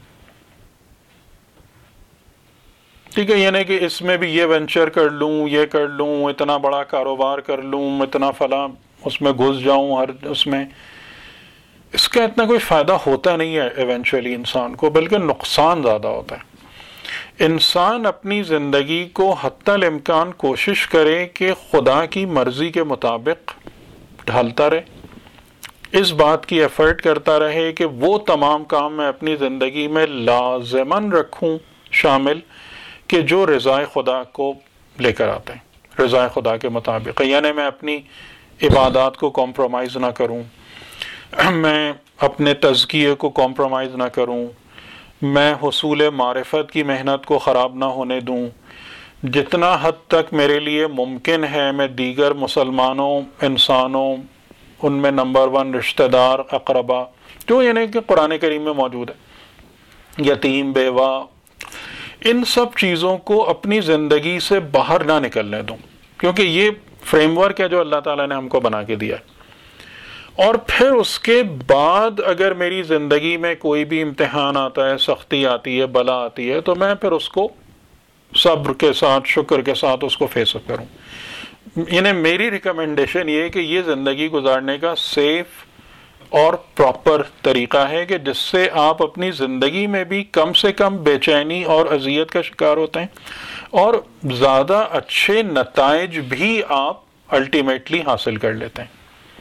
ٹھیک ہے، یعنی کہ اس میں بھی یہ وینچر کر لوں، یہ کر لوں، اتنا بڑا کاروبار کر لوں، اتنا فلاں اس میں گھس جاؤں، ہر اس میں اس کا اتنا کوئی فائدہ ہوتا نہیں ہے ایونچولی انسان کو، بلکہ نقصان زیادہ ہوتا ہے۔ انسان اپنی زندگی کو حتی الامکان کوشش کرے کہ خدا کی مرضی کے مطابق ڈھالتا رہے، اس بات کی ایفرٹ کرتا رہے کہ وہ تمام کام میں اپنی زندگی میں لازماً رکھوں شامل کہ جو رضائے خدا کو لے کر آتے ہیں، رضائے خدا کے مطابق، یعنی میں اپنی عبادات کو کمپرومائز نہ کروں، میں اپنے تزکیے کو کمپرومائز نہ کروں، میں حصول معرفت کی محنت کو خراب نہ ہونے دوں، جتنا حد تک میرے لیے ممکن ہے میں دیگر مسلمانوں، انسانوں، ان میں نمبر ون رشتہ دار، اقربا، جو یعنی کہ قرآن کریم میں موجود ہے، یتیم، بیوہ، ان سب چیزوں کو اپنی زندگی سے باہر نہ نکلنے دوں، کیونکہ یہ فریم ورک ہے جو اللہ تعالیٰ نے ہم کو بنا کے دیا ہے۔ اور پھر اس کے بعد اگر میری زندگی میں کوئی بھی امتحان آتا ہے، سختی آتی ہے، بلا آتی ہے، تو میں پھر اس کو صبر کے ساتھ، شکر کے ساتھ اس کو فیس کروں۔ یعنی میری ریکمنڈیشن یہ ہے کہ یہ زندگی گزارنے کا سیف اور پراپر طریقہ ہے کہ جس سے آپ اپنی زندگی میں بھی کم سے کم بے چینی اور اذیت کا شکار ہوتے ہیں، اور زیادہ اچھے نتائج بھی آپ الٹیمیٹلی حاصل کر لیتے ہیں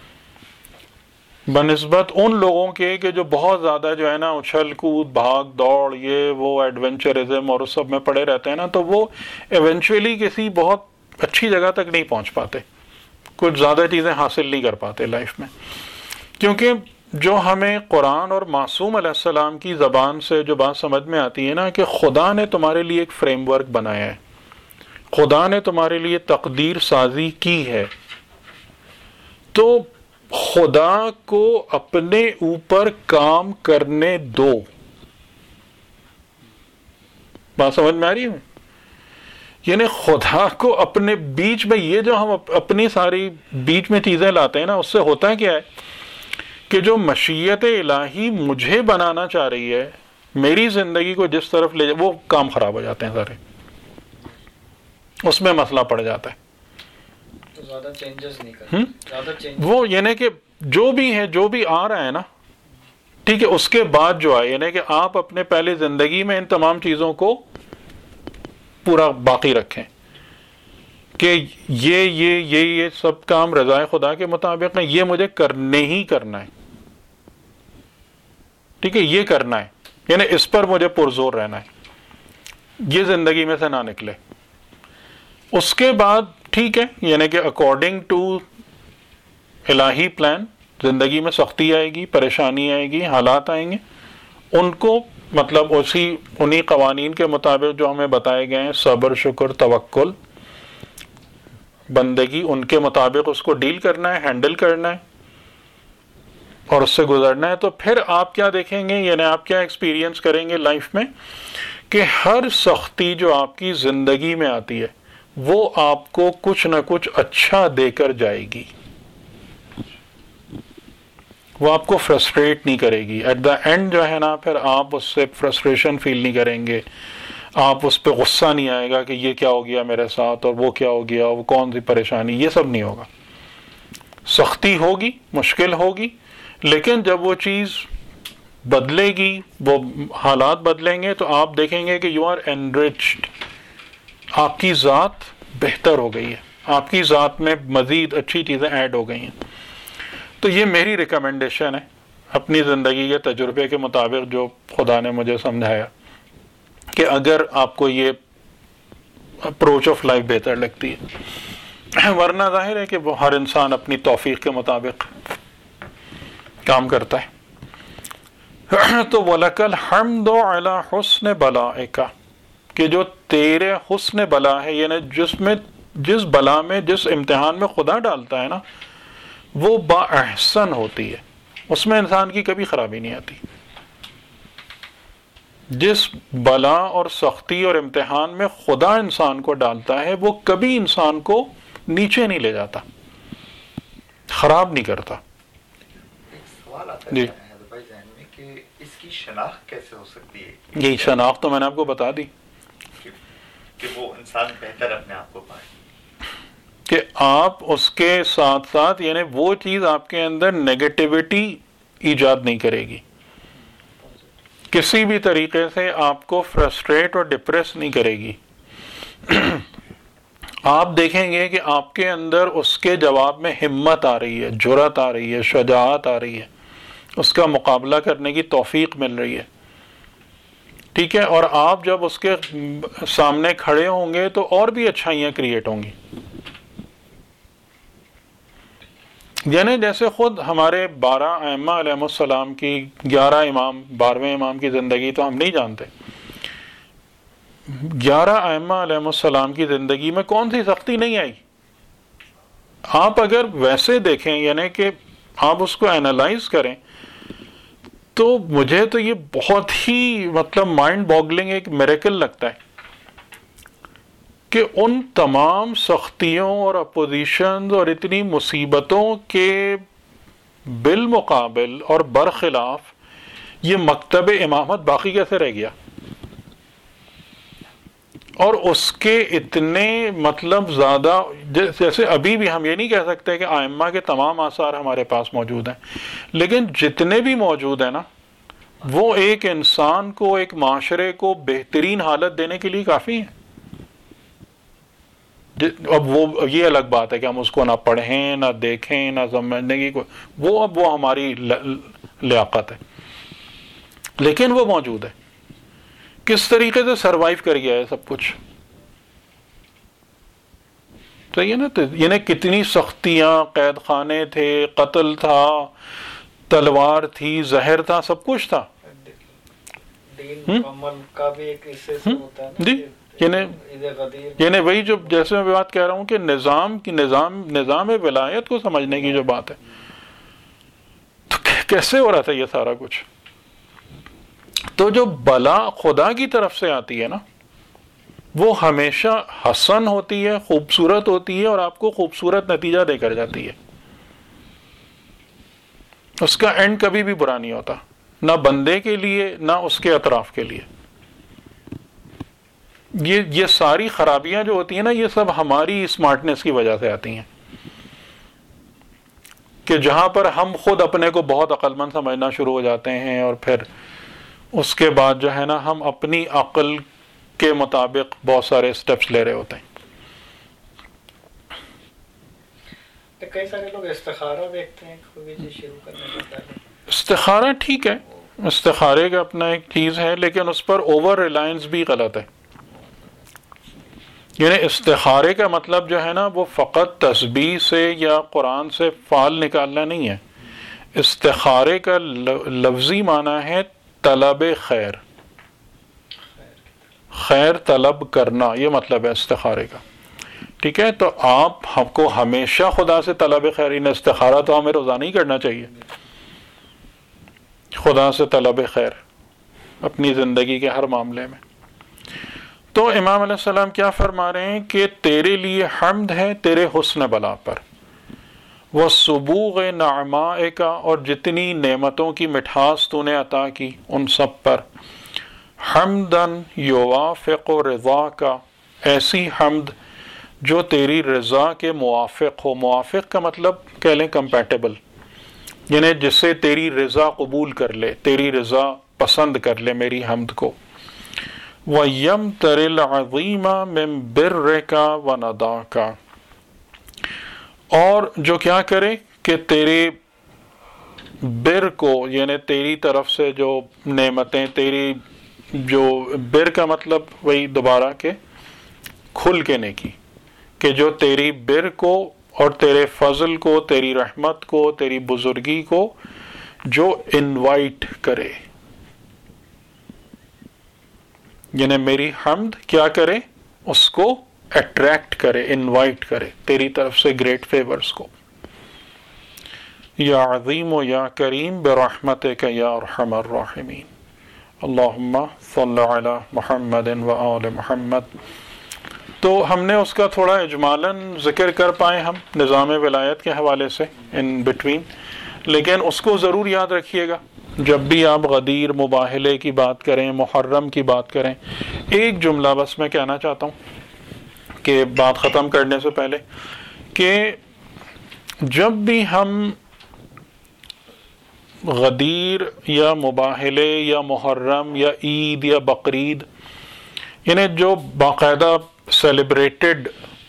بنسبت ان لوگوں کے کہ جو بہت زیادہ جو ہے نا اچھل کود، بھاگ دوڑ، یہ وہ ایڈونچرزم اور اس سب میں پڑے رہتے ہیں نا، تو وہ ایونچولی کسی بہت اچھی جگہ تک نہیں پہنچ پاتے، کچھ زیادہ چیزیں حاصل نہیں کر پاتے لائف میں، کیونکہ جو ہمیں قرآن اور معصوم علیہ السلام کی زبان سے جو بات سمجھ میں آتی ہے نا کہ خدا نے تمہارے لیے ایک فریم ورک بنایا ہے، خدا نے تمہارے لیے تقدیر سازی کی ہے، تو خدا کو اپنے اوپر کام کرنے دو۔ بات سمجھ میں آ رہی ہے؟ یعنی خدا کو اپنے بیچ میں، یہ جو ہم اپنی ساری بیچ میں چیزیں لاتے ہیں نا، اس سے ہوتا ہے کیا ہے کہ جو مشیت الہی مجھے بنانا چاہ رہی ہے، میری زندگی کو جس طرف لے جائے، وہ کام خراب ہو جاتے ہیں سارے، اس میں مسئلہ پڑ جاتا ہے، زیادہ چینجز نہیں کرتے، زیادہ چینج وہ یعنی کہ جو بھی ہے، جو بھی آ رہا ہے نا، ٹھیک ہے، اس کے بعد جو آئے، یعنی کہ آپ اپنے پہلے زندگی میں ان تمام چیزوں کو پورا باقی رکھیں کہ یہ یہ یہ یہ سب کام رضائے خدا کے مطابق ہیں، یہ مجھے کرنے ہی کرنا ہے، ٹھیک ہے، یہ کرنا ہے، یعنی اس پر مجھے پرزور رہنا ہے، یہ زندگی میں سے نہ نکلے۔ اس کے بعد ٹھیک ہے، یعنی کہ اکارڈنگ ٹو الہی پلان زندگی میں سختی آئے گی، پریشانی آئے گی، حالات آئیں گے، ان کو مطلب اسی انہی قوانین کے مطابق جو ہمیں بتائے گئے ہیں، صبر، شکر، توکل، بندگی، ان کے مطابق اس کو ڈیل کرنا ہے، ہینڈل کرنا ہے اور اس سے گزرنا ہے۔ تو پھر آپ کیا دیکھیں گے، یعنی آپ کیا ایکسپیرینس کریں گے لائف میں کہ ہر سختی جو آپ کی زندگی میں آتی ہے وہ آپ کو کچھ نہ کچھ اچھا دے کر جائے گی، وہ آپ کو فرسٹریٹ نہیں کرے گی. ایٹ دا اینڈ جو ہے نا پھر آپ اس سے فرسٹریشن فیل نہیں کریں گے، آپ اس پہ غصہ نہیں آئے گا کہ یہ کیا ہو گیا میرے ساتھ اور وہ کیا ہو گیا، وہ کون سی پریشانی، یہ سب نہیں ہوگا. سختی ہوگی، مشکل ہوگی، لیکن جب وہ چیز بدلے گی، وہ حالات بدلیں گے تو آپ دیکھیں گے کہ یو آر انریچڈ، آپ کی ذات بہتر ہو گئی ہے، آپ کی ذات میں مزید اچھی چیزیں ایڈ ہو گئی ہیں. تو یہ میری ریکمنڈیشن ہے اپنی زندگی کے تجربے کے مطابق جو خدا نے مجھے سمجھایا، کہ اگر آپ کو یہ اپروچ آف لائف بہتر لگتی ہے. ورنہ ظاہر ہے کہ وہ ہر انسان اپنی توفیق کے مطابق کام کرتا ہے. تو وَلَكَ الْحَمْدُ عَلَى حُسْنِ بَلَائِكَ، کہ جو تیرے حسن بلا ہے، یعنی جس میں جس بلا میں جس امتحان میں خدا ڈالتا ہے نا وہ با احسن ہوتی ہے، اس میں انسان کی کبھی خرابی نہیں آتی. جس بلا اور سختی اور امتحان میں خدا انسان کو ڈالتا ہے وہ کبھی انسان کو نیچے نہیں لے جاتا، خراب نہیں کرتا. سوال آتا جی. ہے حضرت بھائی ذہن میں کہ اس کی شناخت کیسے ہو سکتی ہے؟ یہی شناخت تو میں نے آپ کو بتا دی کہ وہ انسان بہتر اپنے آپ کو پائے، کہ آپ اس کے ساتھ ساتھ، یعنی وہ چیز آپ کے اندر نیگیٹیوٹی ایجاد نہیں کرے گی، کسی بھی طریقے سے آپ کو فرسٹریٹ اور ڈپریس نہیں کرے گی. آپ دیکھیں گے کہ آپ کے اندر اس کے جواب میں ہمت آ رہی ہے، جرأت آ رہی ہے، شجاعت آ رہی ہے، اس کا مقابلہ کرنے کی توفیق مل رہی ہے. ٹھیک ہے، اور آپ جب اس کے سامنے کھڑے ہوں گے تو اور بھی اچھائیاں کریٹ ہوں گی. یعنی جیسے خود ہمارے بارہ ائمہ علیہ السلام کی، گیارہ امام، بارہویں امام کی زندگی تو ہم نہیں جانتے. گیارہ ائمہ علیہ السلام کی زندگی میں کون سی سختی نہیں آئی؟ آپ اگر ویسے دیکھیں، یعنی کہ آپ اس کو اینالائز کریں، تو مجھے تو یہ بہت ہی مطلب مائنڈ باگلنگ ایک میریکل لگتا ہے کہ ان تمام سختیوں اور اپوزیشنز اور اتنی مصیبتوں کے بالمقابل اور برخلاف یہ مکتب امامت باقی کیسے رہ گیا؟ اور اس کے اتنے مطلب زیادہ، جیسے ابھی بھی ہم یہ نہیں کہہ سکتے کہ ائمہ کے تمام آثار ہمارے پاس موجود ہیں، لیکن جتنے بھی موجود ہیں نا وہ ایک انسان کو، ایک معاشرے کو بہترین حالت دینے کے لیے کافی ہیں. اب وہ یہ الگ بات ہے کہ ہم اس کو نہ پڑھیں، نہ دیکھیں، نہ سمجھنے کی کوئی، وہ اب وہ ہماری لیاقت ہے، لیکن وہ موجود ہے. کس طریقے سے سروائیو کر گیا ہے سب کچھ، صحیح ہے نا؟ یعنی کتنی سختیاں، قید خانے تھے، قتل تھا، تلوار تھی، زہر تھا، سب کچھ تھا. دین عمل کا بھی ایک حصے سے ہوتا ہے نا، جی، یعنی یعنی وہی جو جیسے میں بات کہہ رہا ہوں کہ نظام کی نظام نظام ولایت کو سمجھنے کی جو بات ہے، تو کیسے ہو رہا تھا یہ سارا کچھ. تو جو بلا خدا کی طرف سے آتی ہے نا وہ ہمیشہ حسن ہوتی ہے، خوبصورت ہوتی ہے، اور آپ کو خوبصورت نتیجہ دے کر جاتی ہے. اس کا اینڈ کبھی بھی برا نہیں ہوتا، نہ بندے کے لیے نہ اس کے اطراف کے لیے. یہ یہ ساری خرابیاں جو ہوتی ہیں نا یہ سب ہماری اسمارٹنس کی وجہ سے آتی ہیں، کہ جہاں پر ہم خود اپنے کو بہت عقل مند سمجھنا شروع ہو جاتے ہیں اور پھر اس کے بعد جو ہے نا ہم اپنی عقل کے مطابق بہت سارے سٹیپس لے رہے ہوتے ہیں. کئی سارے لوگ استخارہ دیکھتے ہیں کوئی چیز شروع کرنے سے پہلے. استخارہ ٹھیک ہے، استخارے کا اپنا ایک چیز ہے، لیکن اس پر اوور ریلائنس بھی غلط ہے. یعنی استخارے کا مطلب جو ہے نا وہ فقط تسبیح سے یا قرآن سے فال نکالنا نہیں ہے. استخارے کا لفظی معنی ہے طلب خیر، خیر طلب کرنا، یہ مطلب ہے استخارے کا. ٹھیک ہے، تو آپ ہم کو ہمیشہ خدا سے طلب خیر، ان استخارہ تو ہمیں روزانہ ہی کرنا چاہیے. خدا سے طلب خیر اپنی زندگی کے ہر معاملے میں. تو امام علیہ السلام کیا فرما رہے ہیں کہ تیرے لیے حمد ہے تیرے حسن بلا پر، وَالصُّبُوغِ نَعْمَائِكَ، اور جتنی نعمتوں کی مٹھاس تو نے عطا کی ان سب پر، حمدن یوافق رضاک، ایسی حمد جو تیری رضا کے موافق ہو. موافق کا مطلب کہہ لیں کمپیٹیبل، یعنی جس سے تیری رضا قبول کر لے، تیری رضا پسند کر لے میری حمد کو. وَيَمْتَرِ الْعَظِيمَ مِنْ بِرِّكَ وَنَدَاكَ، اور جو کیا کرے کہ تیرے بر کو، یعنی تیری طرف سے جو نعمتیں، تیری جو بر کا مطلب وہی دوبارہ کے کھل کے نیکی، کہ جو تیری بر کو اور تیرے فضل کو، تیری رحمت کو، تیری بزرگی کو جو انوائٹ کرے، یعنی میری حمد کیا کرے، اس کو اٹریکٹ کرے، انوائٹ کرے تیری طرف سے گریٹ فیورز کو. یا عظیم و یا کریم برحمتک یا ارحم الراحمین. اللہم صل علی محمد و آل محمد. تو ہم نے اس کا تھوڑا اجمالاً ذکر کر پائے ہم نظام ولایت کے حوالے سے ان بٹوین، لیکن اس کو ضرور یاد رکھیے گا جب بھی آپ غدیر، مباہلے کی بات کریں، محرم کی بات کریں. ایک جملہ بس میں کہنا چاہتا ہوں کہ بات ختم کرنے سے پہلے، کہ جب بھی ہم غدیر یا مباہلے یا محرم یا عید یا بقرعید، یعنی جو باقاعدہ سیلیبریٹڈ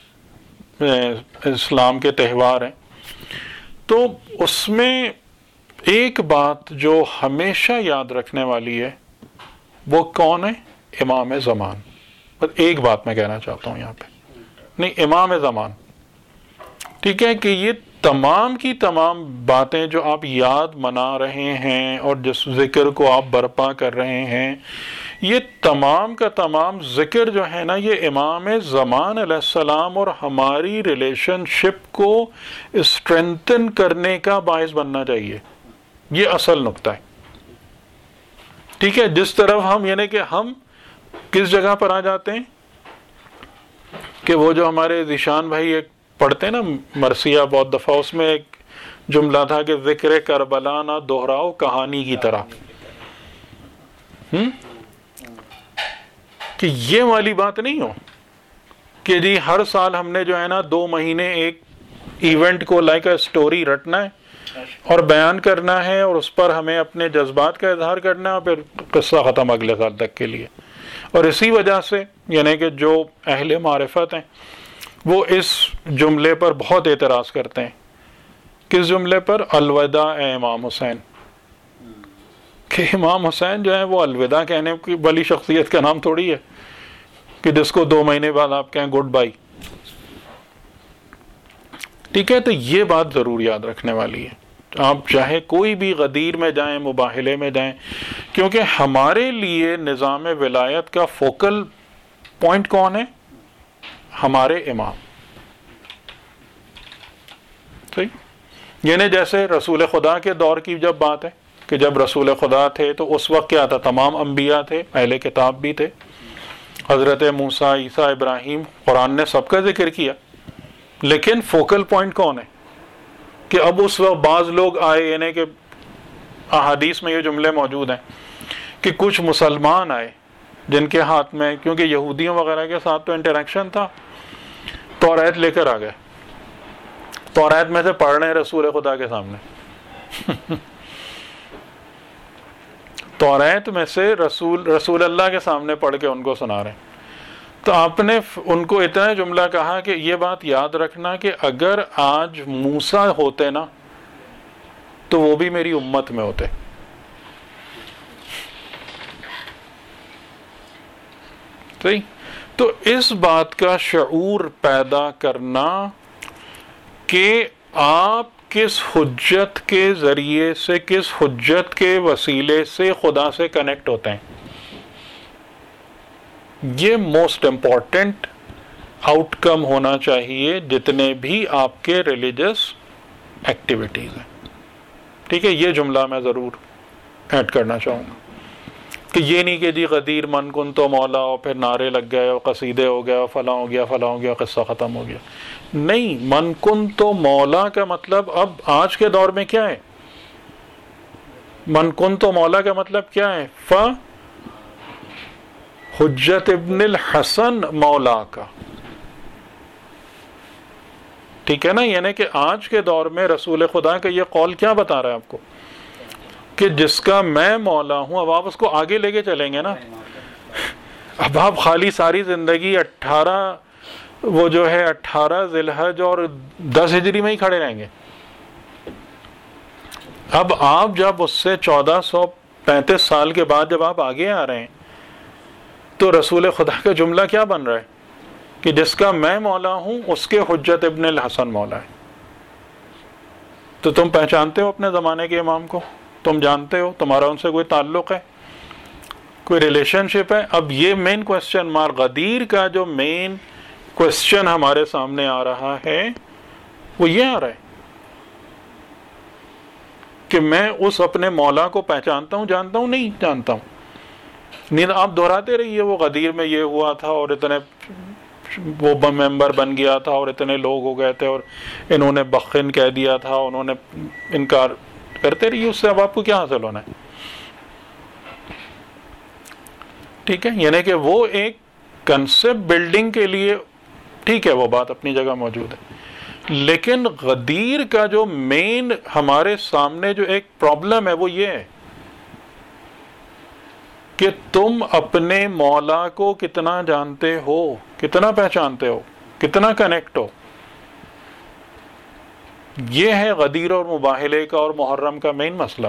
اسلام کے تہوار ہیں، تو اس میں ایک بات جو ہمیشہ یاد رکھنے والی ہے وہ کون ہے؟ امام زمان. بس ایک بات میں کہنا چاہتا ہوں یہاں پہ، نہیں، امام زمان. ٹھیک ہے کہ یہ تمام کی تمام باتیں جو آپ یاد منا رہے ہیں اور جس ذکر کو آپ برپا کر رہے ہیں، یہ تمام کا تمام ذکر جو ہے نا، یہ امام زمان علیہ السلام اور ہماری ریلیشن شپ کو اسٹرینتھن کرنے کا باعث بننا چاہیے. یہ اصل نقطہ ہے. ٹھیک ہے، جس طرف ہم، یعنی کہ ہم کس جگہ پر آ جاتے ہیں کہ وہ جو ہمارے ذیشان بھائی ایک پڑھتے ہیں نا مرثیہ بہت دفعہ، اس میں ایک جملہ تھا کہ ذکر کربلا نہ دہراؤ کہانی کی طرح. ہم کہ یہ والی بات نہیں ہو کہ جی ہر سال ہم نے جو ہے نا دو مہینے ایک ایونٹ کو لائک اے سٹوری رٹنا ہے اور بیان کرنا ہے، اور اس پر ہمیں اپنے جذبات کا اظہار کرنا ہے، اور پھر قصہ ختم اگلے سال تک کے لیے. اور اسی وجہ سے یعنی کہ جو اہل معرفت ہیں وہ اس جملے پر بہت اعتراض کرتے ہیں. کس جملے پر؟ الوداع اے امام حسین. کہ امام حسین جو ہے وہ الوداع کہنے کی بڑی شخصیت کا نام تھوڑی ہے کہ جس کو دو مہینے بعد آپ کہیں گڈ بائی. ٹھیک ہے، تو یہ بات ضرور یاد رکھنے والی ہے. آپ چاہے کوئی بھی غدیر میں جائیں، مباہلے میں جائیں، کیونکہ ہمارے لیے نظام ولایت کا فوکل پوائنٹ کون ہے؟ ہمارے امام. صحیح، یعنی جیسے رسول خدا کے دور کی جب بات ہے کہ جب رسول خدا تھے تو اس وقت کیا تھا؟ تمام انبیاء تھے، اہل کتاب بھی تھے، حضرت موسیٰ، عیسیٰ، ابراہیم، قرآن نے سب کا ذکر کیا. لیکن فوکل پوائنٹ کون ہے؟ کہ اب اس وقت بعض لوگ آئے، یعنی کہ احادیث میں یہ جملے موجود ہیں کہ کچھ مسلمان آئے جن کے ہاتھ میں، کیونکہ یہودیوں وغیرہ کے ساتھ تو انٹریکشن تھا، توریت لے کر آ گئے، توریت میں سے پڑھ رہے ہیں رسول خدا کے سامنے. توریت میں سے رسول رسول اللہ کے سامنے پڑھ کے ان کو سنا رہے ہیں. تو آپ نے ان کو اتنا جملہ کہا کہ یہ بات یاد رکھنا کہ اگر آج موسیٰ ہوتے نا تو وہ بھی میری امت میں ہوتے. صحیح. تو اس بات کا شعور پیدا کرنا کہ آپ کس حجت کے ذریعے سے، کس حجت کے وسیلے سے خدا سے کنیکٹ ہوتے ہیں، یہ موسٹ امپورٹنٹ آؤٹ کم ہونا چاہیے جتنے بھی آپ کے ریلیجس ایکٹیویٹیز ہیں. ٹھیک ہے، یہ جملہ میں ضرور ایڈ کرنا چاہوں گا کہ یہ نہیں کہ جی غدیر من کن تو مولا اور پھر نعرے لگ گئے اور قصیدے ہو گئے اور فلاں ہو گیا فلاں ہو گیا قصہ ختم ہو گیا. نہیں، من کن تو مولا کا مطلب اب آج کے دور میں کیا ہے؟ من کن تو مولا کا مطلب کیا ہے؟ ف حجت ابن الحسن مولا کا. ٹھیک ہے نا؟ یعنی کہ آج کے دور میں رسول خدا کا یہ قول کیا بتا رہا ہے آپ کو کہ جس کا میں مولا ہوں. اب آپ اس کو آگے لے کے چلیں گے نا. اب آپ خالی ساری زندگی اٹھارہ وہ جو ہے اٹھارہ ذی الحج اور دس ہجری میں ہی کھڑے رہیں گے. اب آپ جب اس سے چودہ سو پینتیس سال کے بعد جب آپ آگے آ رہے ہیں تو رسول خدا کا جملہ کیا بن رہا ہے کہ جس کا میں مولا ہوں اس کے حجت ابن الحسن مولا ہے. تو تم پہچانتے ہو اپنے زمانے کے امام کو؟ تم جانتے ہو؟ تمہارا ان سے کوئی تعلق ہے، کوئی ریلیشن شپ ہے؟ اب یہ مین کوشچن مارک غدیر کا جو مین کوشچن ہمارے سامنے آ رہا ہے وہ یہ آ رہا ہے کہ میں اس اپنے مولا کو پہچانتا ہوں، جانتا ہوں، نہیں جانتا ہوں. نہیں آپ دہراتے رہیے وہ غدیر میں یہ ہوا تھا اور اتنے وہ ممبر بن گیا تھا اور اتنے لوگ ہو گئے تھے اور انہوں نے بخن کہہ دیا تھا، انہوں نے انکار کرتے رہیے. اس سے اب آپ کو کیا حاصل ہونا ہے؟ ٹھیک ہے، یعنی کہ وہ ایک کنسپٹ بلڈنگ کے لیے ٹھیک ہے، وہ بات اپنی جگہ موجود ہے، لیکن غدیر کا جو مین ہمارے سامنے جو ایک پرابلم ہے وہ یہ ہے کہ تم اپنے مولا کو کتنا جانتے ہو، کتنا پہچانتے ہو، کتنا کنیکٹ ہو. یہ ہے غدیر اور مباہلے کا اور محرم کا مین مسئلہ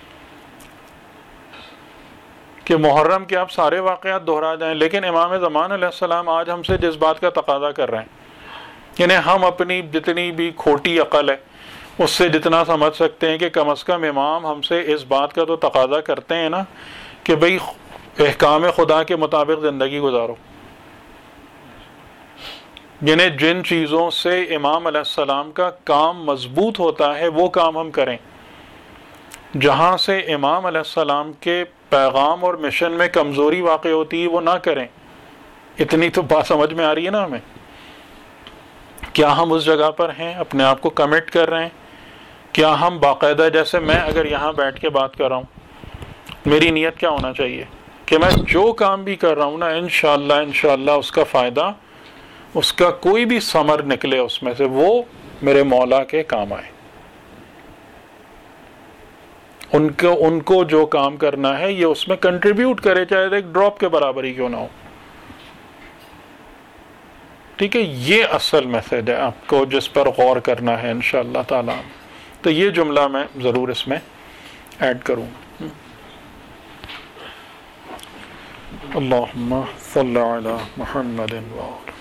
کہ محرم کے آپ سارے واقعات دہرا جائیں، لیکن امام زمان علیہ السلام آج ہم سے جس بات کا تقاضا کر رہے ہیں، یعنی ہم اپنی جتنی بھی کھوٹی عقل ہے اس سے جتنا سمجھ سکتے ہیں کہ کم از کم امام ہم سے اس بات کا تو تقاضا کرتے ہیں نا کہ بھئی احکام خدا کے مطابق زندگی گزارو. یعنی جن چیزوں سے امام علیہ السلام کا کام مضبوط ہوتا ہے وہ کام ہم کریں، جہاں سے امام علیہ السلام کے پیغام اور مشن میں کمزوری واقع ہوتی ہے وہ نہ کریں. اتنی تو بات سمجھ میں آ رہی ہے نا ہمیں؟ کیا ہم اس جگہ پر ہیں؟ اپنے آپ کو کمٹ کر رہے ہیں؟ کیا ہم باقاعدہ، جیسے میں اگر یہاں بیٹھ کے بات کر رہا ہوں، میری نیت کیا ہونا چاہیے کہ میں جو کام بھی کر رہا ہوں نا انشاءاللہ انشاءاللہ اس کا فائدہ، اس کا کوئی بھی ثمر نکلے اس میں سے وہ میرے مولا کے کام آئے. ان کو ان کو جو کام کرنا ہے یہ اس میں کنٹریبیوٹ کرے، چاہے ایک ڈراپ کے برابر ہی کیوں نہ ہو. ٹھیک ہے، یہ اصل میسج ہے آپ کو جس پر غور کرنا ہے انشاءاللہ تعالی. تو یہ جملہ میں ضرور اس میں ایڈ کروں. اللہم صلی علی محمد و